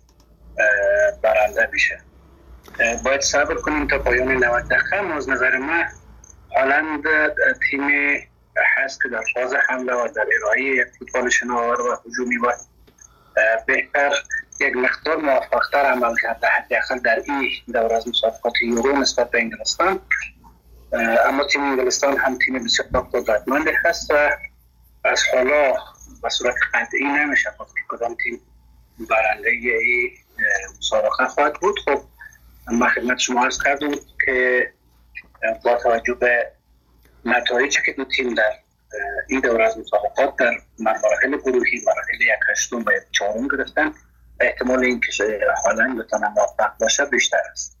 برنده میشه. باید صبر کنیم تا پایان نود دقیقه. از نظر من هلند تیم هست که در فاز حمله و در ارائه یک فوتبال شناور و هجومی و بهتر یک مقدار موفق‌تر عمل کرده حداقل در این دور از مسابقات یورو نسبت به انگلستان. اما تیم انگلستان هم تیم بسیار قدرتمندی هست و از حالا به صورت قطعی نمیشه گفت که کدام تیم برنده این مسابقه خواهد بود. خب من خدمت شما عرض کردم که با توجه به نتایجی که دو تیم در این دور از مسابقات در مراحل گروهی مراحل یک هشتم و یک چهارم گرفتن، احتمال اینکه هلند بتونه موفق باشه بیشتر است.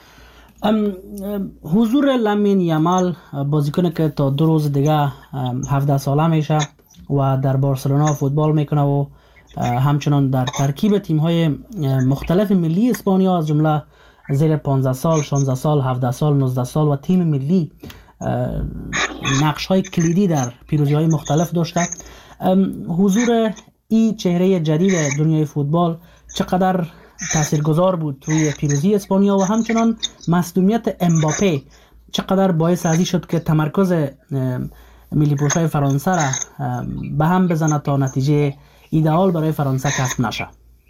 حضور لامین یامال بازیکنی که تا دو روز دیگه هفده ساله میشه و در بارسلونا فوتبال میکنه و همچنان در ترکیب تیم‌های مختلف ملی اسپانیا از جمله زیر پانزده سال، شانزده سال، هفده سال، نوزده سال و تیم ملی نقش‌های کلیدی در پیروزی‌های مختلف داشته. حضور این چهره جدید دنیای فوتبال چقدر تاثیرگذار بود روی پیروزی اسپانیا و همچنان مصدومیت امباپه چقدر باعث ازی شد که تمرکز ملی پوشای فرانسه را به هم بزنه تا نتیجه ایدئال برای فرانسه کسب نشه؟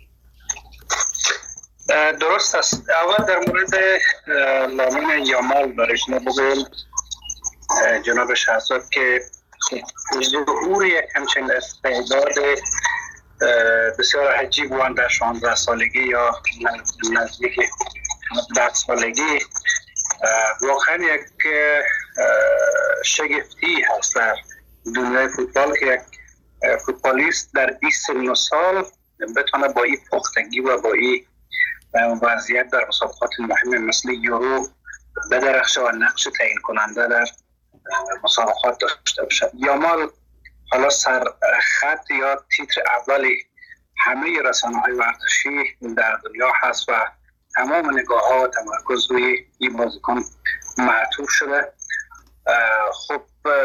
درست است. اول در مورد لامین یامال برای شما بگویم جناب شهزاد که ظهور یک همچین استعداد بسیار عجیب و در شانزده سالگی یا نزدیک ده سالگی واقعا یک شگفتی هست در دنیای فوتبال که یک فوتبالیست در بیست و نه سال بتونه با این پختگی و با این وضعیت در مسابقات مهم مثل یورو بدرخشه و نقش تعیین کننده در مسابقات داشته باشه. یامال حالا سر خط یا تیتر اولی همه رسانه‌های ورزشی در دنیا هست و تمام نگاه ها و تمرکز روی این بازیکن معطوف شده. خب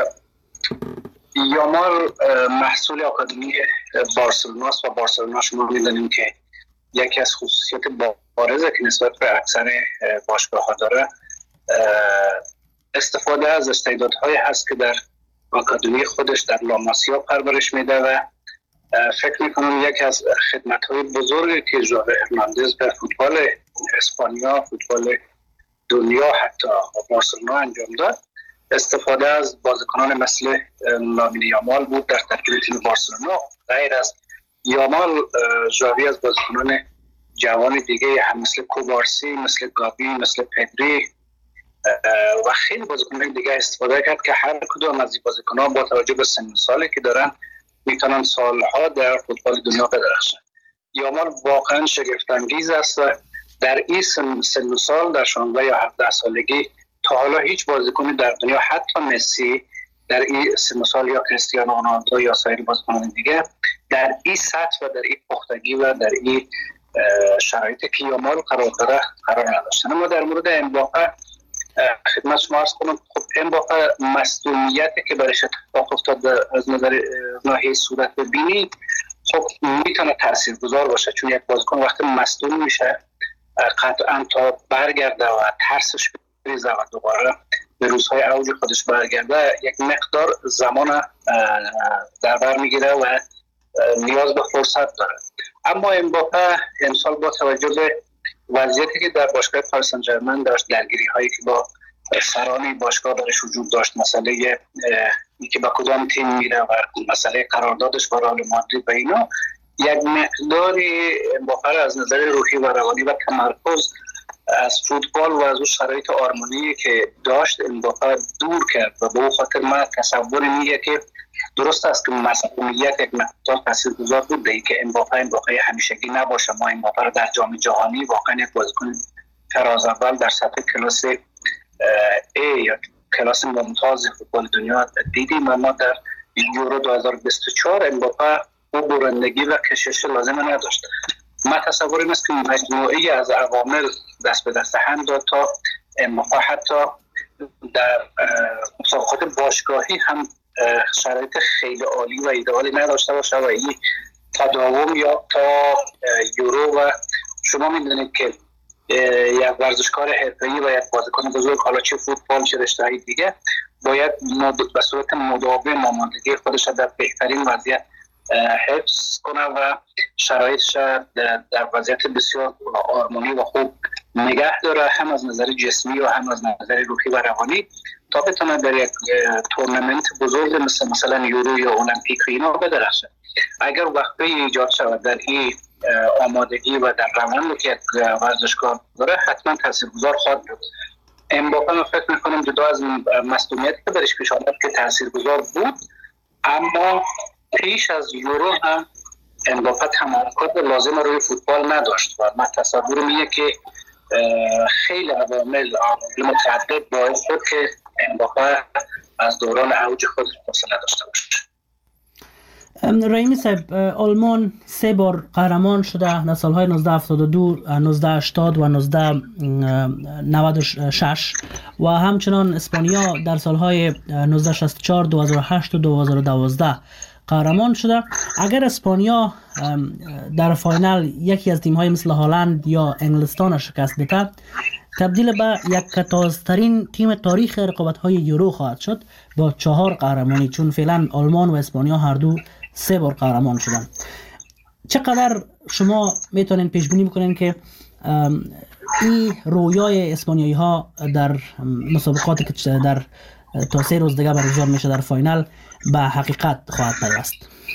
یامال محصول آکادمی بارسلونا است و بارسلونا شما می‌دونید که یکی از خصوصیات بارزه که نسبت به اکثر باشگاه‌ها داره استفاده از استعدادهایی هست که در آکادمی خودش در لاماسیا پرورش میده و فکر میکنم یکی از خدمت‌های بزرگی که ژاوی هرناندز در فوتبال اسپانیا، فوتبال دنیا حتی بارسلونا انجام داد استفاده از بازیکنان مثل لامین یامال بود در ترکیب تیم بارسلونا. غیر از یامال ژاوی از بازیکنان جوان دیگه هم مثل کوبارسی، مثل گابی، مثل پدری و خیلی بازیکن‌های دیگه استفاده کرد که هر کدوم از این بازیکن‌ها با توجه به سن سالی که دارن میتونن سالها در فوتبال دنیا بدرخشن. یامال واقعا شگفت انگیز است. در این سن, سن سال در شانزده یا هفده سالگی تا حالا هیچ بازیکنی در دنیا، حتی مسی در این سن سال یا کریستیانو رونالدو یا سایر بازیکنان دیگه، در این سطح و در این پختگی و در این شرایطی که یامال قرار داره قرار نداشتن. اما در مورد امباپه خدمت شما عرض کنم، خب امباپه مصدومیتی که برایش اتفاق افتاد از نظر ناحیه صورت بینی خب میتونه تاثیرگذار باشه، چون یک بازیکن وقتی مصدوم میشه قطعا تا برگرده و ترسش بریزه و دوباره به روزهای اوج خودش برگرده یک مقدار زمان در بر میگیره و نیاز به فرصت داره. اما امباپه امسال با توجه به وضعیتی که در باشگاه پاریس سن ژرمن داشت، درگیری هایی که با سران باشگاه درش وجود داشت، مسئله اینکه با کدام تیم میره و مسئله قراردادش با رئال مادرید و اینا، یک مقداری امباپه از نظر روحی و روانی و تمرکز از فوتبال و از اون شرایط آرمانی که داشت امباپه دور کرد و به اون خاطر من تصور میگه که درست است که مسئولیت یک مقدار تاثیرگذار بود به اینکه امباپه امباپه همیشگی نباشه. ما امباپه رو در جام جهانی واقعا یک بازیکن فراز اول در سطح کلاس A یا کلاس ممتاز فوتبال دنیا دیدیم و ما در یورو دو هزار و بیست و چهار امباپه اون برندگی و کشش لازم نداشت. من تصور این است که مجموعی از عوامل دست به دست هم داد تا امباپه حتی در مسابقات باشگاهی هم شرایط خیلی عالی و ایدئالی نداشته باشه و این تداوم یا تا یورو. و شما میدونید که یک ورزشکار حرفه‌ای و یک بازیکن بزرگ، حالا چه فوتبال چه رشته‌های دیگه، باید به صورت مداوم ماماندگی خودش در بهترین وضعیت حفظ کنه و شرایطش در وضعیت بسیار آرمانی و خوب نگه داره، هم از نظر جسمی و هم از نظر روحی و روانی، تا بتونه در یک تورنمنت بزرگ مثل مثلا یورو یا المپیک اینا بدرخشه. اگر وقتی ایجاد شود در این آمادگی و در روند که یک ورزشکار داره، حتما تاثیرگذار خواهد بود. امباپه من فکر میکنم جدا از مصدومیتی که برش پیش آمد که تاثیرگذار بود، اما پیش از یورو هم امباپه تمرکز لازم روی فوتبال نداشت و من تصورم اینه که خیلی عوامل عوامل متعدد باعث شد که امباپه از دوران اوج خودش فاصله داشته باشه. رحیمی صاحب، آلمان سه بار قهرمان شده در سالهای نوزده هفتاد و دو، نوزده هشتاد و نوزده نود و شش و همچنان اسپانیا در سالهای نوزده شصت و چهار، دو هزار و هشت و دو هزار و دوازده قهرمان شده. اگر اسپانیا در فاینال یکی از تیم‌های مثل هالند یا انگلستان شکست بده، تبدیل به یک کتازترین تیم تاریخ رقابت‌های یورو خواهد شد با چهار قهرمانی، چون فعلا آلمان و اسپانیا هر دو سه بار قهرمان شدن. چقدر شما میتونین پیش بینی بکنین که این رویای اسپانیایی ها در مسابقاتی که در تا سه روز دیگه برگزار میشه در فاینال به حقیقت خواهد پیوست؟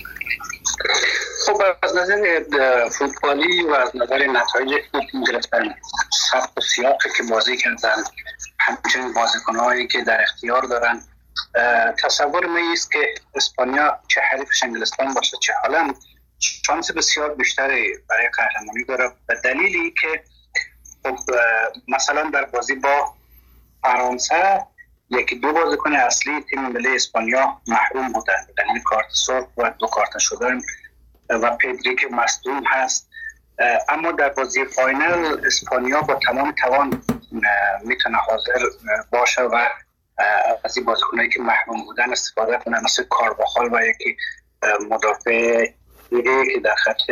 خب از نظر فوتبالی و از نظر نتایجی که تیم گرفتن، سبک و سیاقی که بازی کردن، همچنین بازیکن‌هایی که در اختیار دارن، تصور من است که اسپانیا چه حریفش انگلستان باشه چه هالند شانس بسیار بیشتری برای قهرمانی داره، به دلیلی که خب مثلا در بازی با فرانسه یکی دو بازیکن اصلی تیم ملی اسپانیا محروم بودن به دلیل کارت سرخ و دو کارت شدن و پدری که مصدوم هست. اما در بازی فاینال اسپانیا با تمام توان میتونه حاضر باشه و از این بازیکنایی که محروم بودن استفاده کنه، مثل کارواخال و یکی مدافع دیگه که در خط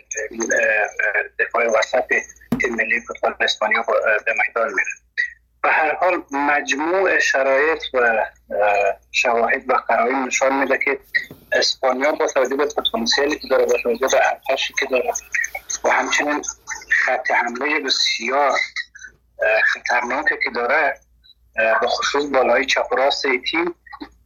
دفاع وسط تیم ملی فوتبال اسپانیا به میدان میره. به هر حال مجموع شرایط و شواهد و قرائن نشان میده که اسپانیا با توجه به پتانسیلی که داره، با توجه به ارتشی که داره و همچنین خط حمله بسیار خطرناکی که داره، با خصوص بالای چپ و راست تیم،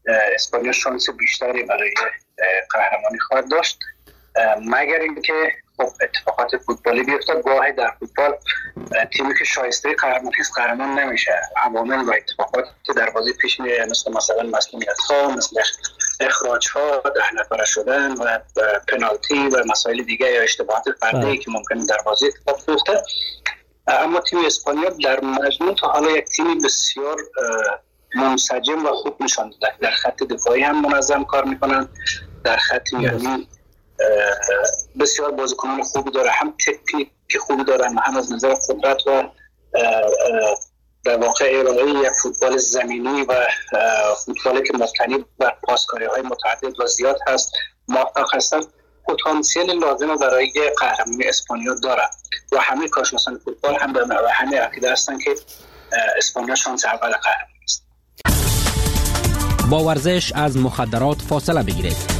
اسپانیا شانس بیشتری برای قهرمانی خواهد داشت، مگر اینکه خب اتفاقات فوتبالی بیفته. گاهی در فوتبال تیمی که شایسته قهرمان هست قهرمان نمیشه. عوامل و اتفاقاتی که در بازی پیش میاد مثل مثلا مسئولیت ها، مثل اخراج ها، ده نفره شدن و پنالتی و مسائل دیگه یا اشتباهات فردی که ممکنه در بازی اتفاق بیفته. اما تیم اسپانیا در مجموع تا حالا یک تیم بسیار منسجم و خوب نشان داده. در خط دفاعی هم منظم کار میکنن، در خط میانی بسیار بازیکنان خوبی داره، هم تکنیک خوبی دارن، هم از نظر قدرت و در واقع ارائه یک فوتبال زمینی و فوتبالی که مبتنی بر پاسکاری های متعدد و زیاد هست موفق هستن. پتانسیل لازم برای قهرمانی اسپانیا دارن و همه کارشناسان فوتبال هم به همه عقیده هستن که اسپانیا شانس اول قهرمانی است. با ورزش از مخدرات فاصله بگیرید.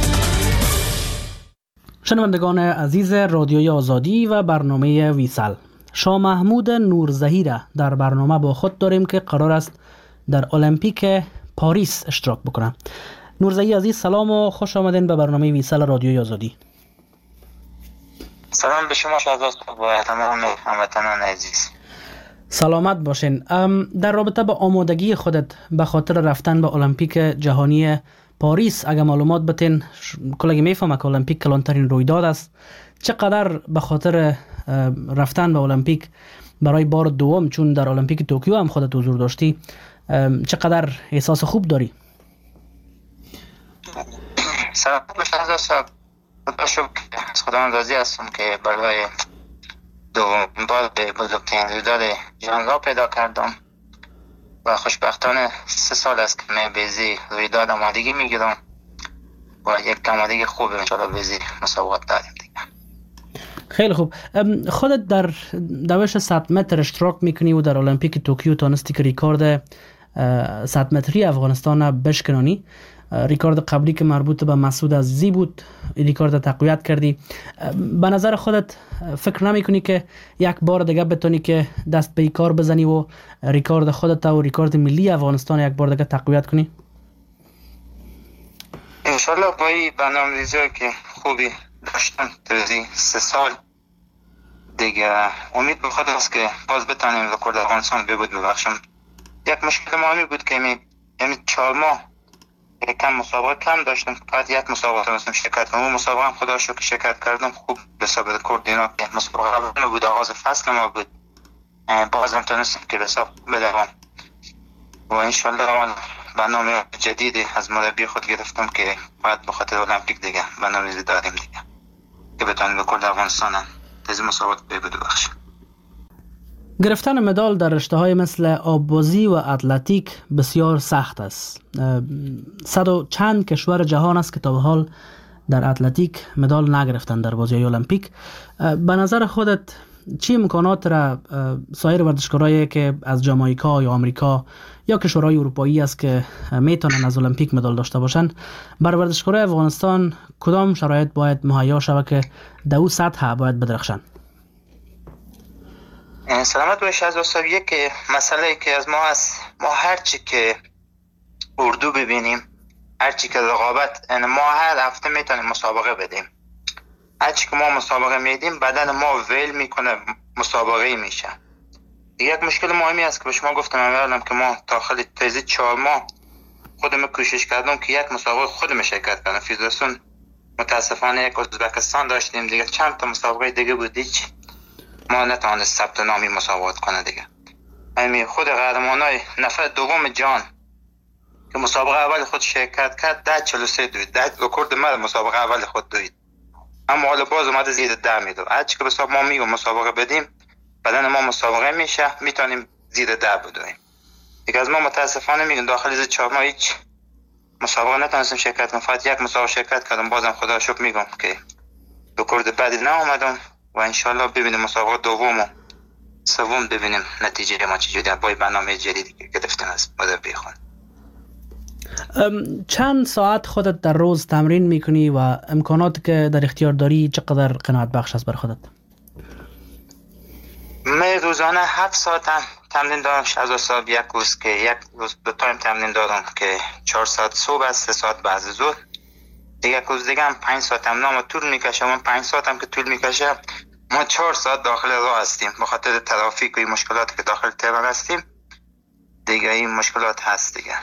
شنوندگان عزیز رادیوی آزادی و برنامه ویسل، شاه محمود نورزهی را در برنامه با خود داریم که قرار است در المپیک پاریس اشتراک بکنه. نورزهی عزیز سلام و خوش آمدین به برنامه ویسل رادیوی آزادی. سلام به شما شهزاد و تمام هموطنان عزیز. سلامت باشین. در رابطه با آمادگی خودت به خاطر رفتن به المپیک جهانی پاریس اگه معلومات بتین، کلگی میفهمه که المپیک کلانترین رویداد است. چقدر به خاطر رفتن به المپیک برای بار دوم، چون در المپیک توکیو هم خودت حضور داشتی، چقدر احساس خوب داری؟ سلام به شهزاد صاحب، شکر از خداوند راضی هستم که برای دومین بار به بزرگترین رویداد جهان راه پیدا کردم و خوشبختانه سه سال است که من بیزی رویداد آمادگی میگیرم و یک آمادگی خوب انشاءالله بیزی مسابقات داریم دیگه. خیلی خوب. خودت در دوش صد متر اشتراک میکنی و در المپیک توکیو تانستی که ریکارد صد متری افغانستان بشکنانی. ریکارد قبلی که مربوط به مسعود عزیزی بود، ریکارد تقویت کردی. به نظر خودت فکر نمی کنی که یک بار دیگه بتونی که دست به این کار بزنی و ریکارد خودت و ریکارد ملی افغانستان یک بار دیگه تقویت کنی؟ انشالله با این برنامه‌ریزی که خوبی داشتم توی سه سال دیگه امید به خود است که باز بتونیم ریکارد افغانستان ببود ببخشم. یک مشکل ما بود که یعنی چهار ماه کم مسابقه کم داشتم، فقط یک مسابقه تونستم شرکت کنم. اون مسابقه هم خدا شکر شرکت کردم، خوب به حساب رکورد اینا که مسابقه اول بود، آغاز فصل ما بود، بازم تونستم که به حساب بدوام و انشالله برنامه جدیدی از مربی خود گرفتم که باید به خاطر المپیک دیگه برنامه‌ریزی داریم دیگه که بتونیم رکورد افغانستان از مسابقات ببود بخش. گرفتن مدال در رشته‌های مثل آببازی و اتلتیک بسیار سخت است. صد و چند کشور جهان است که تا به حال در اتلتیک مدال نگرفتن در بازی‌های المپیک. به نظر خودت چی امکانات را سایر ورزشکارایی که از جامائیکا یا آمریکا یا کشورهای اروپایی است که میتونن از المپیک مدال داشته باشن، بر ورزشکارای افغانستان کدام شرایط باید مهیا شود که در اون سطح باید بدرخشن؟ سلامت باشه از اصلا. یک مسئله که از ما هست، ما هرچی که اردو ببینیم، هرچی که رقابت، یعنی ما هر هفته میتونیم مسابقه بدیم، هرچی که ما مسابقه میدیم بدن ما ویل میکنه، مسابقه میشه. یک مشکل مهمی است که به شما گفتم اولم که ما داخل تیزی چهار ماه خودم کوشش کردم که یک مسابقه خودم شرکت کنم. فیدراسیون متاسفانه یک ازبکستان داشتیم دیگه، چند تا مسابقه دیگه بود، هیچ ما نتوانست ثبت نامی مسابقات کنه دیگه. همین خود قهرمانای نفر دوم جان که مسابقه اول خود شرکت کرد ده چهل و سه دوید، ده رکورد مرد مسابقه اول خود دوید، اما حالا باز اومده زیر ده میدو. هرچی که بساب ما میگم مسابقه بدیم بدن ما مسابقه میشه، میتونیم زیر ده بدویم دیگه. از ما متاسفانه میگم داخل زیر چهار ماه هیچ مسابقه نتونستم شرکت کنم، فقط یک مسابقه شرکت کردم، بازم خدا شکر میگم که رکورد بعدی ناومدم و انشالله ببینیم مسابقه دوم و سوم ببینیم نتیجه ما چجوری در با برنامه جدیدی که گرفتیم از مربی خود. چند ساعت خودت در روز تمرین میکنی و امکاناتی که در اختیار داری چقدر قناعت بخش است بر خودت؟ من روزانه هفت ساعت هم تمرین دارم شهزاد صاحب. یک روز که یک روز دو تایم تمرین دارم که چهار ساعت صبح است، سه ساعت بعد از ظهر دیگه کوز دیگه هم پنج ساعت هم نام طول میکشه. من پنج ساعت هم که طول میکشه ما چهار ساعت داخل راه هستیم به خاطر ترافیک و این مشکلاتی که داخل تهران هستیم. دیگه این مشکلات هست دیگه.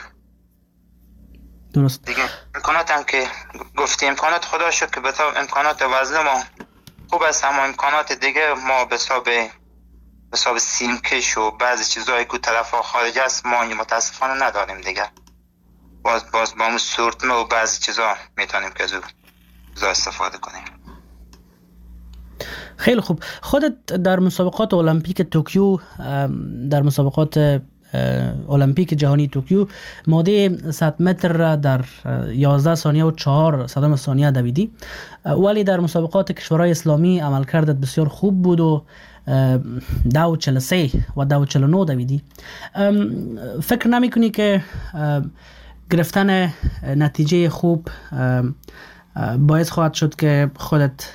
درست. دیگه امکانات هم که گفتی امکانات خدا شد که بتا امکانات وزن ما خوب است، اما امکانات دیگه ما به حساب به حساب سیمکش و بعضی چیزایی که طرف خارج است ما متاسفانه نداریم دیگه. باز باز با اون سورتمه و بعضی چیزا میتونیم که زو استفاده کنیم. خیلی خوب. خودت در مسابقات المپیک توکیو، در مسابقات المپیک جهانی توکیو ماده صد متر را در یازده ثانیه و چهار صدم ثانیه دویدی، ولی در مسابقات کشورهای اسلامی عملکردت بسیار خوب بود و دو چهل و سه و دو چهل و نه دویدی. فکر نمی کنی که گرفتن نتیجه خوب باعث خواهد شد که خودت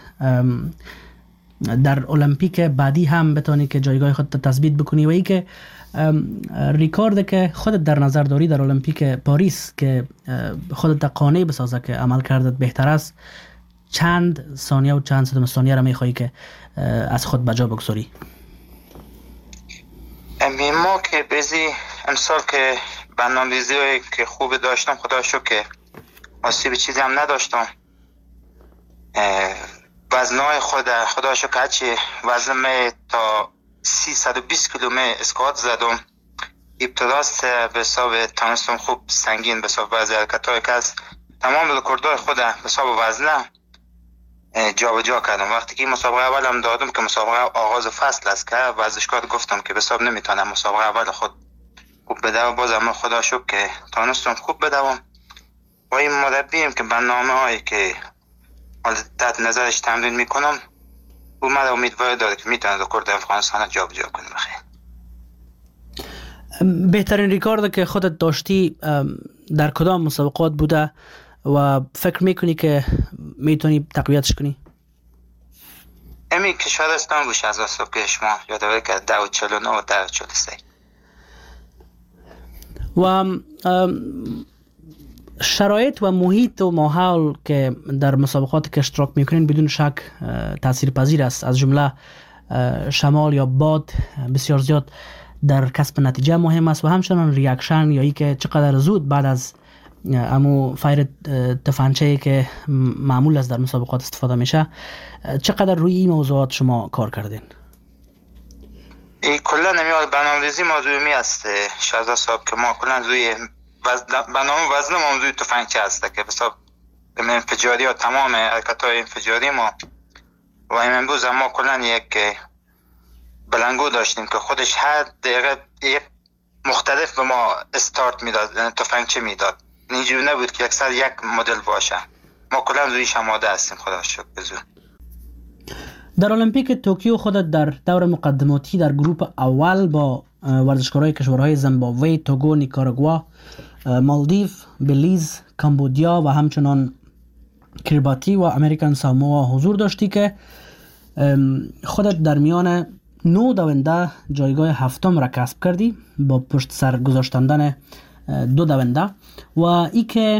در المپیک بعدی هم بتانی که جایگاه خودت تثبیت بکنی و ای که ریکارد که خودت در نظر داری در المپیک پاریس که خودت قانع بسازه که عمل کردت بهتر است، چند ثانیه و چند صدم ثانیه را میخوایی که از خود بجا بگذاری؟ ما که بزی امسال که برنامه‌ریزی که خوب داشتم خدا شکر که آسیب چیزی هم نداشتم. وزنهای خود خدا شکر هرچی وزن تا سیصد و بیست کیلومتر اسکوات زدم. ابتداست به حساب تانستم خوب سنگین به حساب بعضی حرکت‌های که از تمام رکوردهای خود به حساب وزنه جا به جا کردم. وقتی که مسابقه اولم دادم که مسابقه آغاز فصل است که ورزشکار گفتم که به حساب نمیتونم مسابقه اول خود خوب بدوم، بازم خدا شکر که تانستم خوب بدوم. و این مربیم که برنامه هایی که تحت نظرش تمرین میکنم او من امیدوار داره که میتونه رکورد افغانستان جا به جا کنه. بخیر. بهترین ریکارد که خودت داشتی در کدام مسابقات بوده و فکر میکنی که میتونی تقویتش کنی؟ امی کشورستان بوش از اصاب که شما یادواری که دو چهل و نه و دو چهل و سه. و شرایط و محیط و ماحول که در مسابقات که اشتراک میکنین بدون شک تاثیر پذیر است. از جمله شمال یا باد بسیار زیاد در کسب نتیجه مهم است و همچنان ریاکشن یا ای که چقدر زود بعد از امو فایر تفنگچه‌ای که معمول است در مسابقات استفاده میشه، چقدر روی این موضوعات شما کار کردین؟ ای کلا نمیاد برنامه‌ریزی موضوعی است شازده صاحب که ما کلا روی برنامه وزن ما روی تفنگچه است که حساب انفجاری و تمام حرکت‌های انفجاری ما و امروز ما کلا یک بلنگو داشتیم که خودش هر دقیقه یک مختلف به ما استارت میداد، یعنی تفنگچه میداد. اینجوری نبود که اکثر یک مدل باشه. ما کلا رویش آماده هستیم خدا شکر بزرگ. در المپیک توکیو خودت در دور مقدماتی در گروه اول با ورزشکارای کشورهای زیمبابوه، توگو، نیکاراگوا، مالدیو، بلیز، کامبودیا و همچنان کریباتی و امریکن ساموا حضور داشتی که خودت در میان نو دونده جایگاه هفتم را کسب کردی با پشت سر گذاشتندن دو دونده و ای که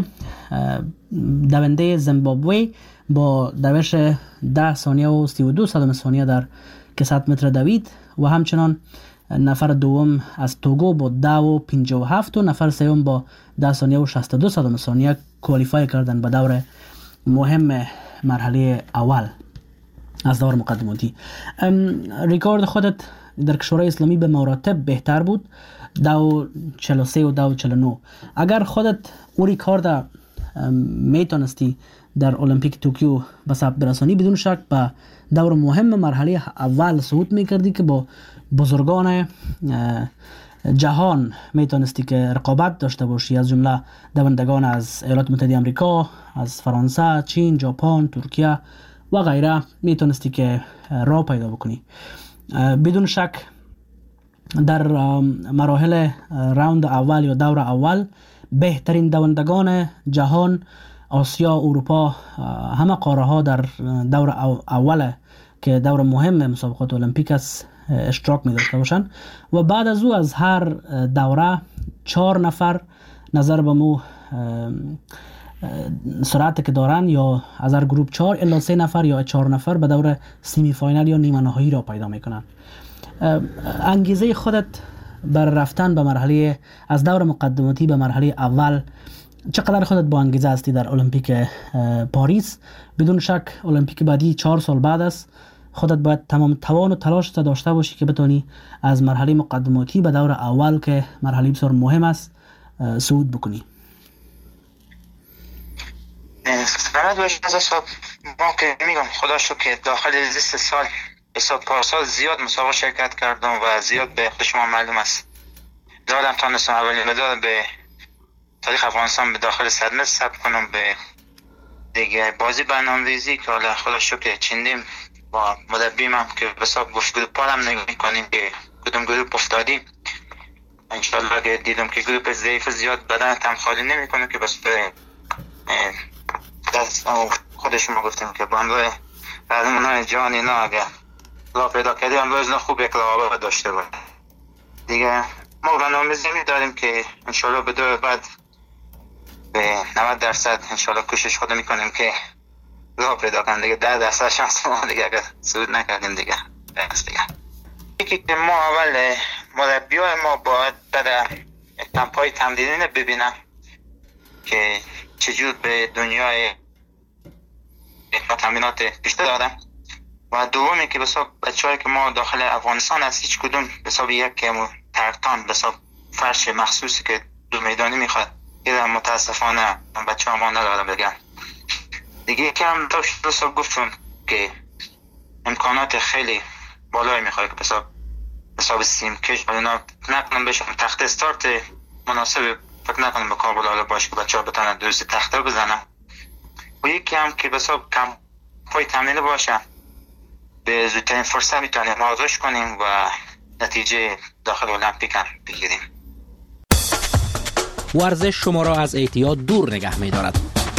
دونده زیمبابوه با دوش ده ثانیه و سی و دو صدم ثانیه در کسات متر دوید و همچنان نفر دوم از توگو با ده و پنجاه و هفت و نفر سوم با ده ثانیه و شصت و دو صدم ثانیه کوالیفای کردن به دور مهم مرحله اول از دور مقدماتی. ریکارد خودت در کشورهای اسلامی به مراتب بهتر بود، دو چهل و سه و دو چهل و نه. اگر خودت او ریکارد میتونستی در المپیک توکیو به ثبت برسانی، بدون شک به دور مهم مرحله اول صعود میکردی که با بزرگان جهان میتونستی که رقابت داشته باشی، از جمله دوندگان از ایالات متحده آمریکا، از فرانسه، چین، ژاپن، ترکیه و غیره میتونستی که راه پیدا بکنی. بدون شک در مراحل راوند اول یا دور اول بهترین دوندگان جهان، آسیا، اروپا، همه قاره ها در دور اول که دور مهم مسابقات المپیک است اشتراک می داشته باشند و بعد از او از هر دوره چهار نفر نظر به مو سرعت که دارن یا از هر گروپ چهار الا سه نفر یا چهار نفر به دور سیمی فاینال یا نیمه نهایی را پیدا میکنن. انگیزه خودت بر رفتن به مرحله از دور مقدماتی به مرحله اول چقدر خودت با انگیزه هستی در المپیک پاریس؟ بدون شک المپیک بعدی چهار سال بعد است. خودت باید تمام توان و تلاش داشته باشی که بتونی از مرحله مقدماتی به دور اول که مرحله بسیار مهم است صعود بکنی. برای دوش از حساب ما که میگم خدا شکر که داخل لیست سال حساب پارسال زیاد مسابقه شرکت کردم و زیاد به خود شما معلوم است دادم تانستم اولین مدال به تاریخ افغانستان به داخل صد متر ثبت کنم. به دیگه بازی برنامه‌ریزی که حالا خدا شکر چندیم با مربیم هم که به حساب گفت گروپ هم نگاه می‌کنیم که کدوم گروپ افتادیم. انشالله که دیدم که گروپ ضعیف زیاد بدن تم خالی نمی‌کنه که بس به دست خودش ما گفتیم که با همراه قهرمانان جهان اینا اگه راه پیدا کردیم هم روز خوب یک رقابت داشته باید. دیگه ما برنامه‌ریزی داریم که انشالله به دور بعد به نود درصد انشالله کوشش خود میکنیم که راه پیدا کنیم. دیگه ده درصد شانس ما دیگه اگر صعود نکردیم دیگه بس دیگه یکی که ما اول مربیای ما باید بعد کمپای تمرینی ببینم که چجور به دنیای تمرینات بیشتر دادم و دومی که بساب بچه‌هایی که ما داخل افغانستان هست هیچ کدوم بساب یک که ترکتان بساب فرش مخصوصی که دو میدانی میخواد یه متاسفانه بچه ها ما ندارم بگم. دیگه کم داشت بساب گفتم که امکانات خیلی بالایی میخواد که بساب بساب سیم کش ولی نکنم بشم تخت استارت مناسب فکر نکنم به کابل حالا باشه که بچه ها بتانن درست تخته بزنن و یکی هم که بساب کم پای تمرین باشه به زودترین فرصت میتونیم آغاز کنیم و نتیجه داخل المپیک هم بگیریم. ورزش شما را از اعتیاد دور نگه می‌دارد.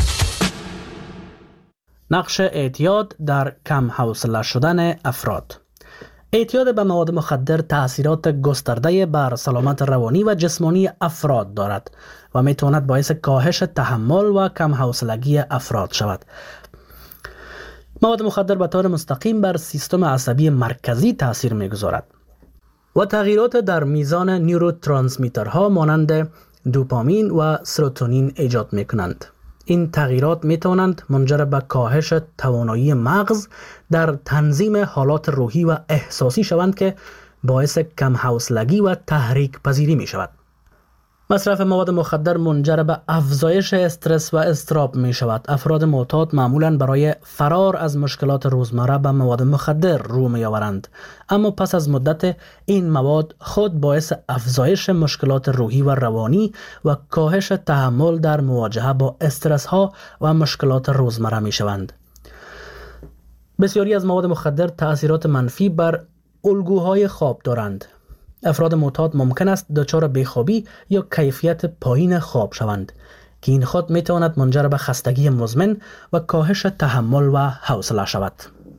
نقش اعتیاد در کم حوصله شدن افراد. اعتیاد به مواد مخدر تأثیرات گسترده بر سلامت روانی و جسمانی افراد دارد و میتواند باعث کاهش تحمل و کم حوصلگی افراد شود. مواد مخدر به طور مستقیم بر سیستم عصبی مرکزی تأثیر میگذارد و تغییرات در میزان نیوروترانسمیترها مانند دوپامین و سروتونین ایجاد میکنند. این تغییرات میتوانند منجر به کاهش توانایی مغز در تنظیم حالات روحی و احساسی شوند که باعث کم حوصلگی و تحریک پذیری می شود. مصرف مواد مخدر منجر به افزایش استرس و اضطراب می شود. افراد معتاد معمولاً برای فرار از مشکلات روزمره به مواد مخدر رو می آورند، اما پس از مدت این مواد خود باعث افزایش مشکلات روحی و روانی و کاهش تحمل در مواجهه با استرس ها و مشکلات روزمره می شوند. بسیاری از مواد مخدر تأثیرات منفی بر الگوهای خواب دارند. افراد معتاد ممکن است دچار بیخوابی یا کیفیت پایین خواب شوند که این خود می تواند منجر به خستگی مزمن و کاهش تحمل و حوصله شود.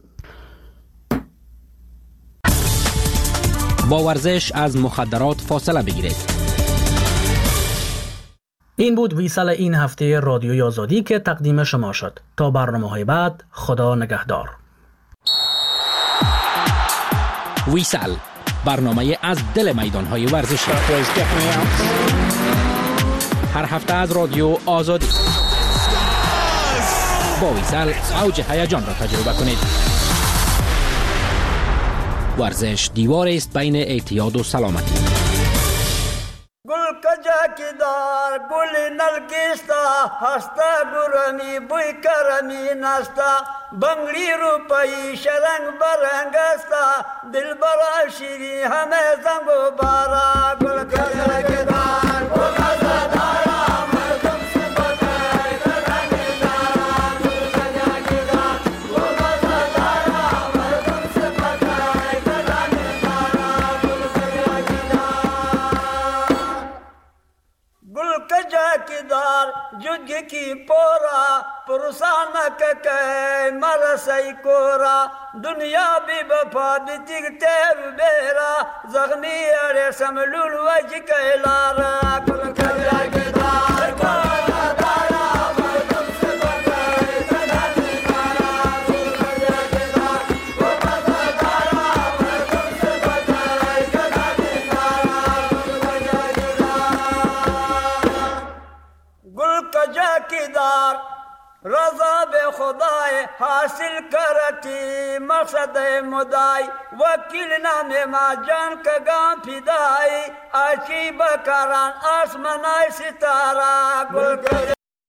با ورزش از مخدرات فاصله بگیرید. این بود ویسال این هفته رادیوی آزادی که تقدیم شما شد. تا برنامه‌های بعد، خدا نگهدار. ویسال، برنامه از دل میدان‌های ورزشی. هر هفته از رادیو آزادی. با ویسال اوج هیجان را تجربه کنید. ورزش دیوار است بین اعتیاد و سلامتی. گل کجا کی دار گل نلگیستا هستا گرمی بوی کرمی ناستا بنگلی روپایی شرنگ برنگستا دل برا شیری همه زنگ و بارا گل کجا کی دار گل کجا دارا مردم سے بتائی رنگ دارا گل کجا کی دار گل کجا دارا مردم سے بتائی رنگ دارا گل کجا کی دار گل کجا کی دار جگی کی پورا پرسان که مرسی کورا دنیا بی بپا بیتیگ تیر بیرا زغمی ارسم لول وجی که لارا گل کجا کی دار گل کجا دارا کجا دار رضا به خدای حاصل کرتی مقصد مدای وکیل نام ما جان کگام پیدای آچی بکران آسمانای ستاره گل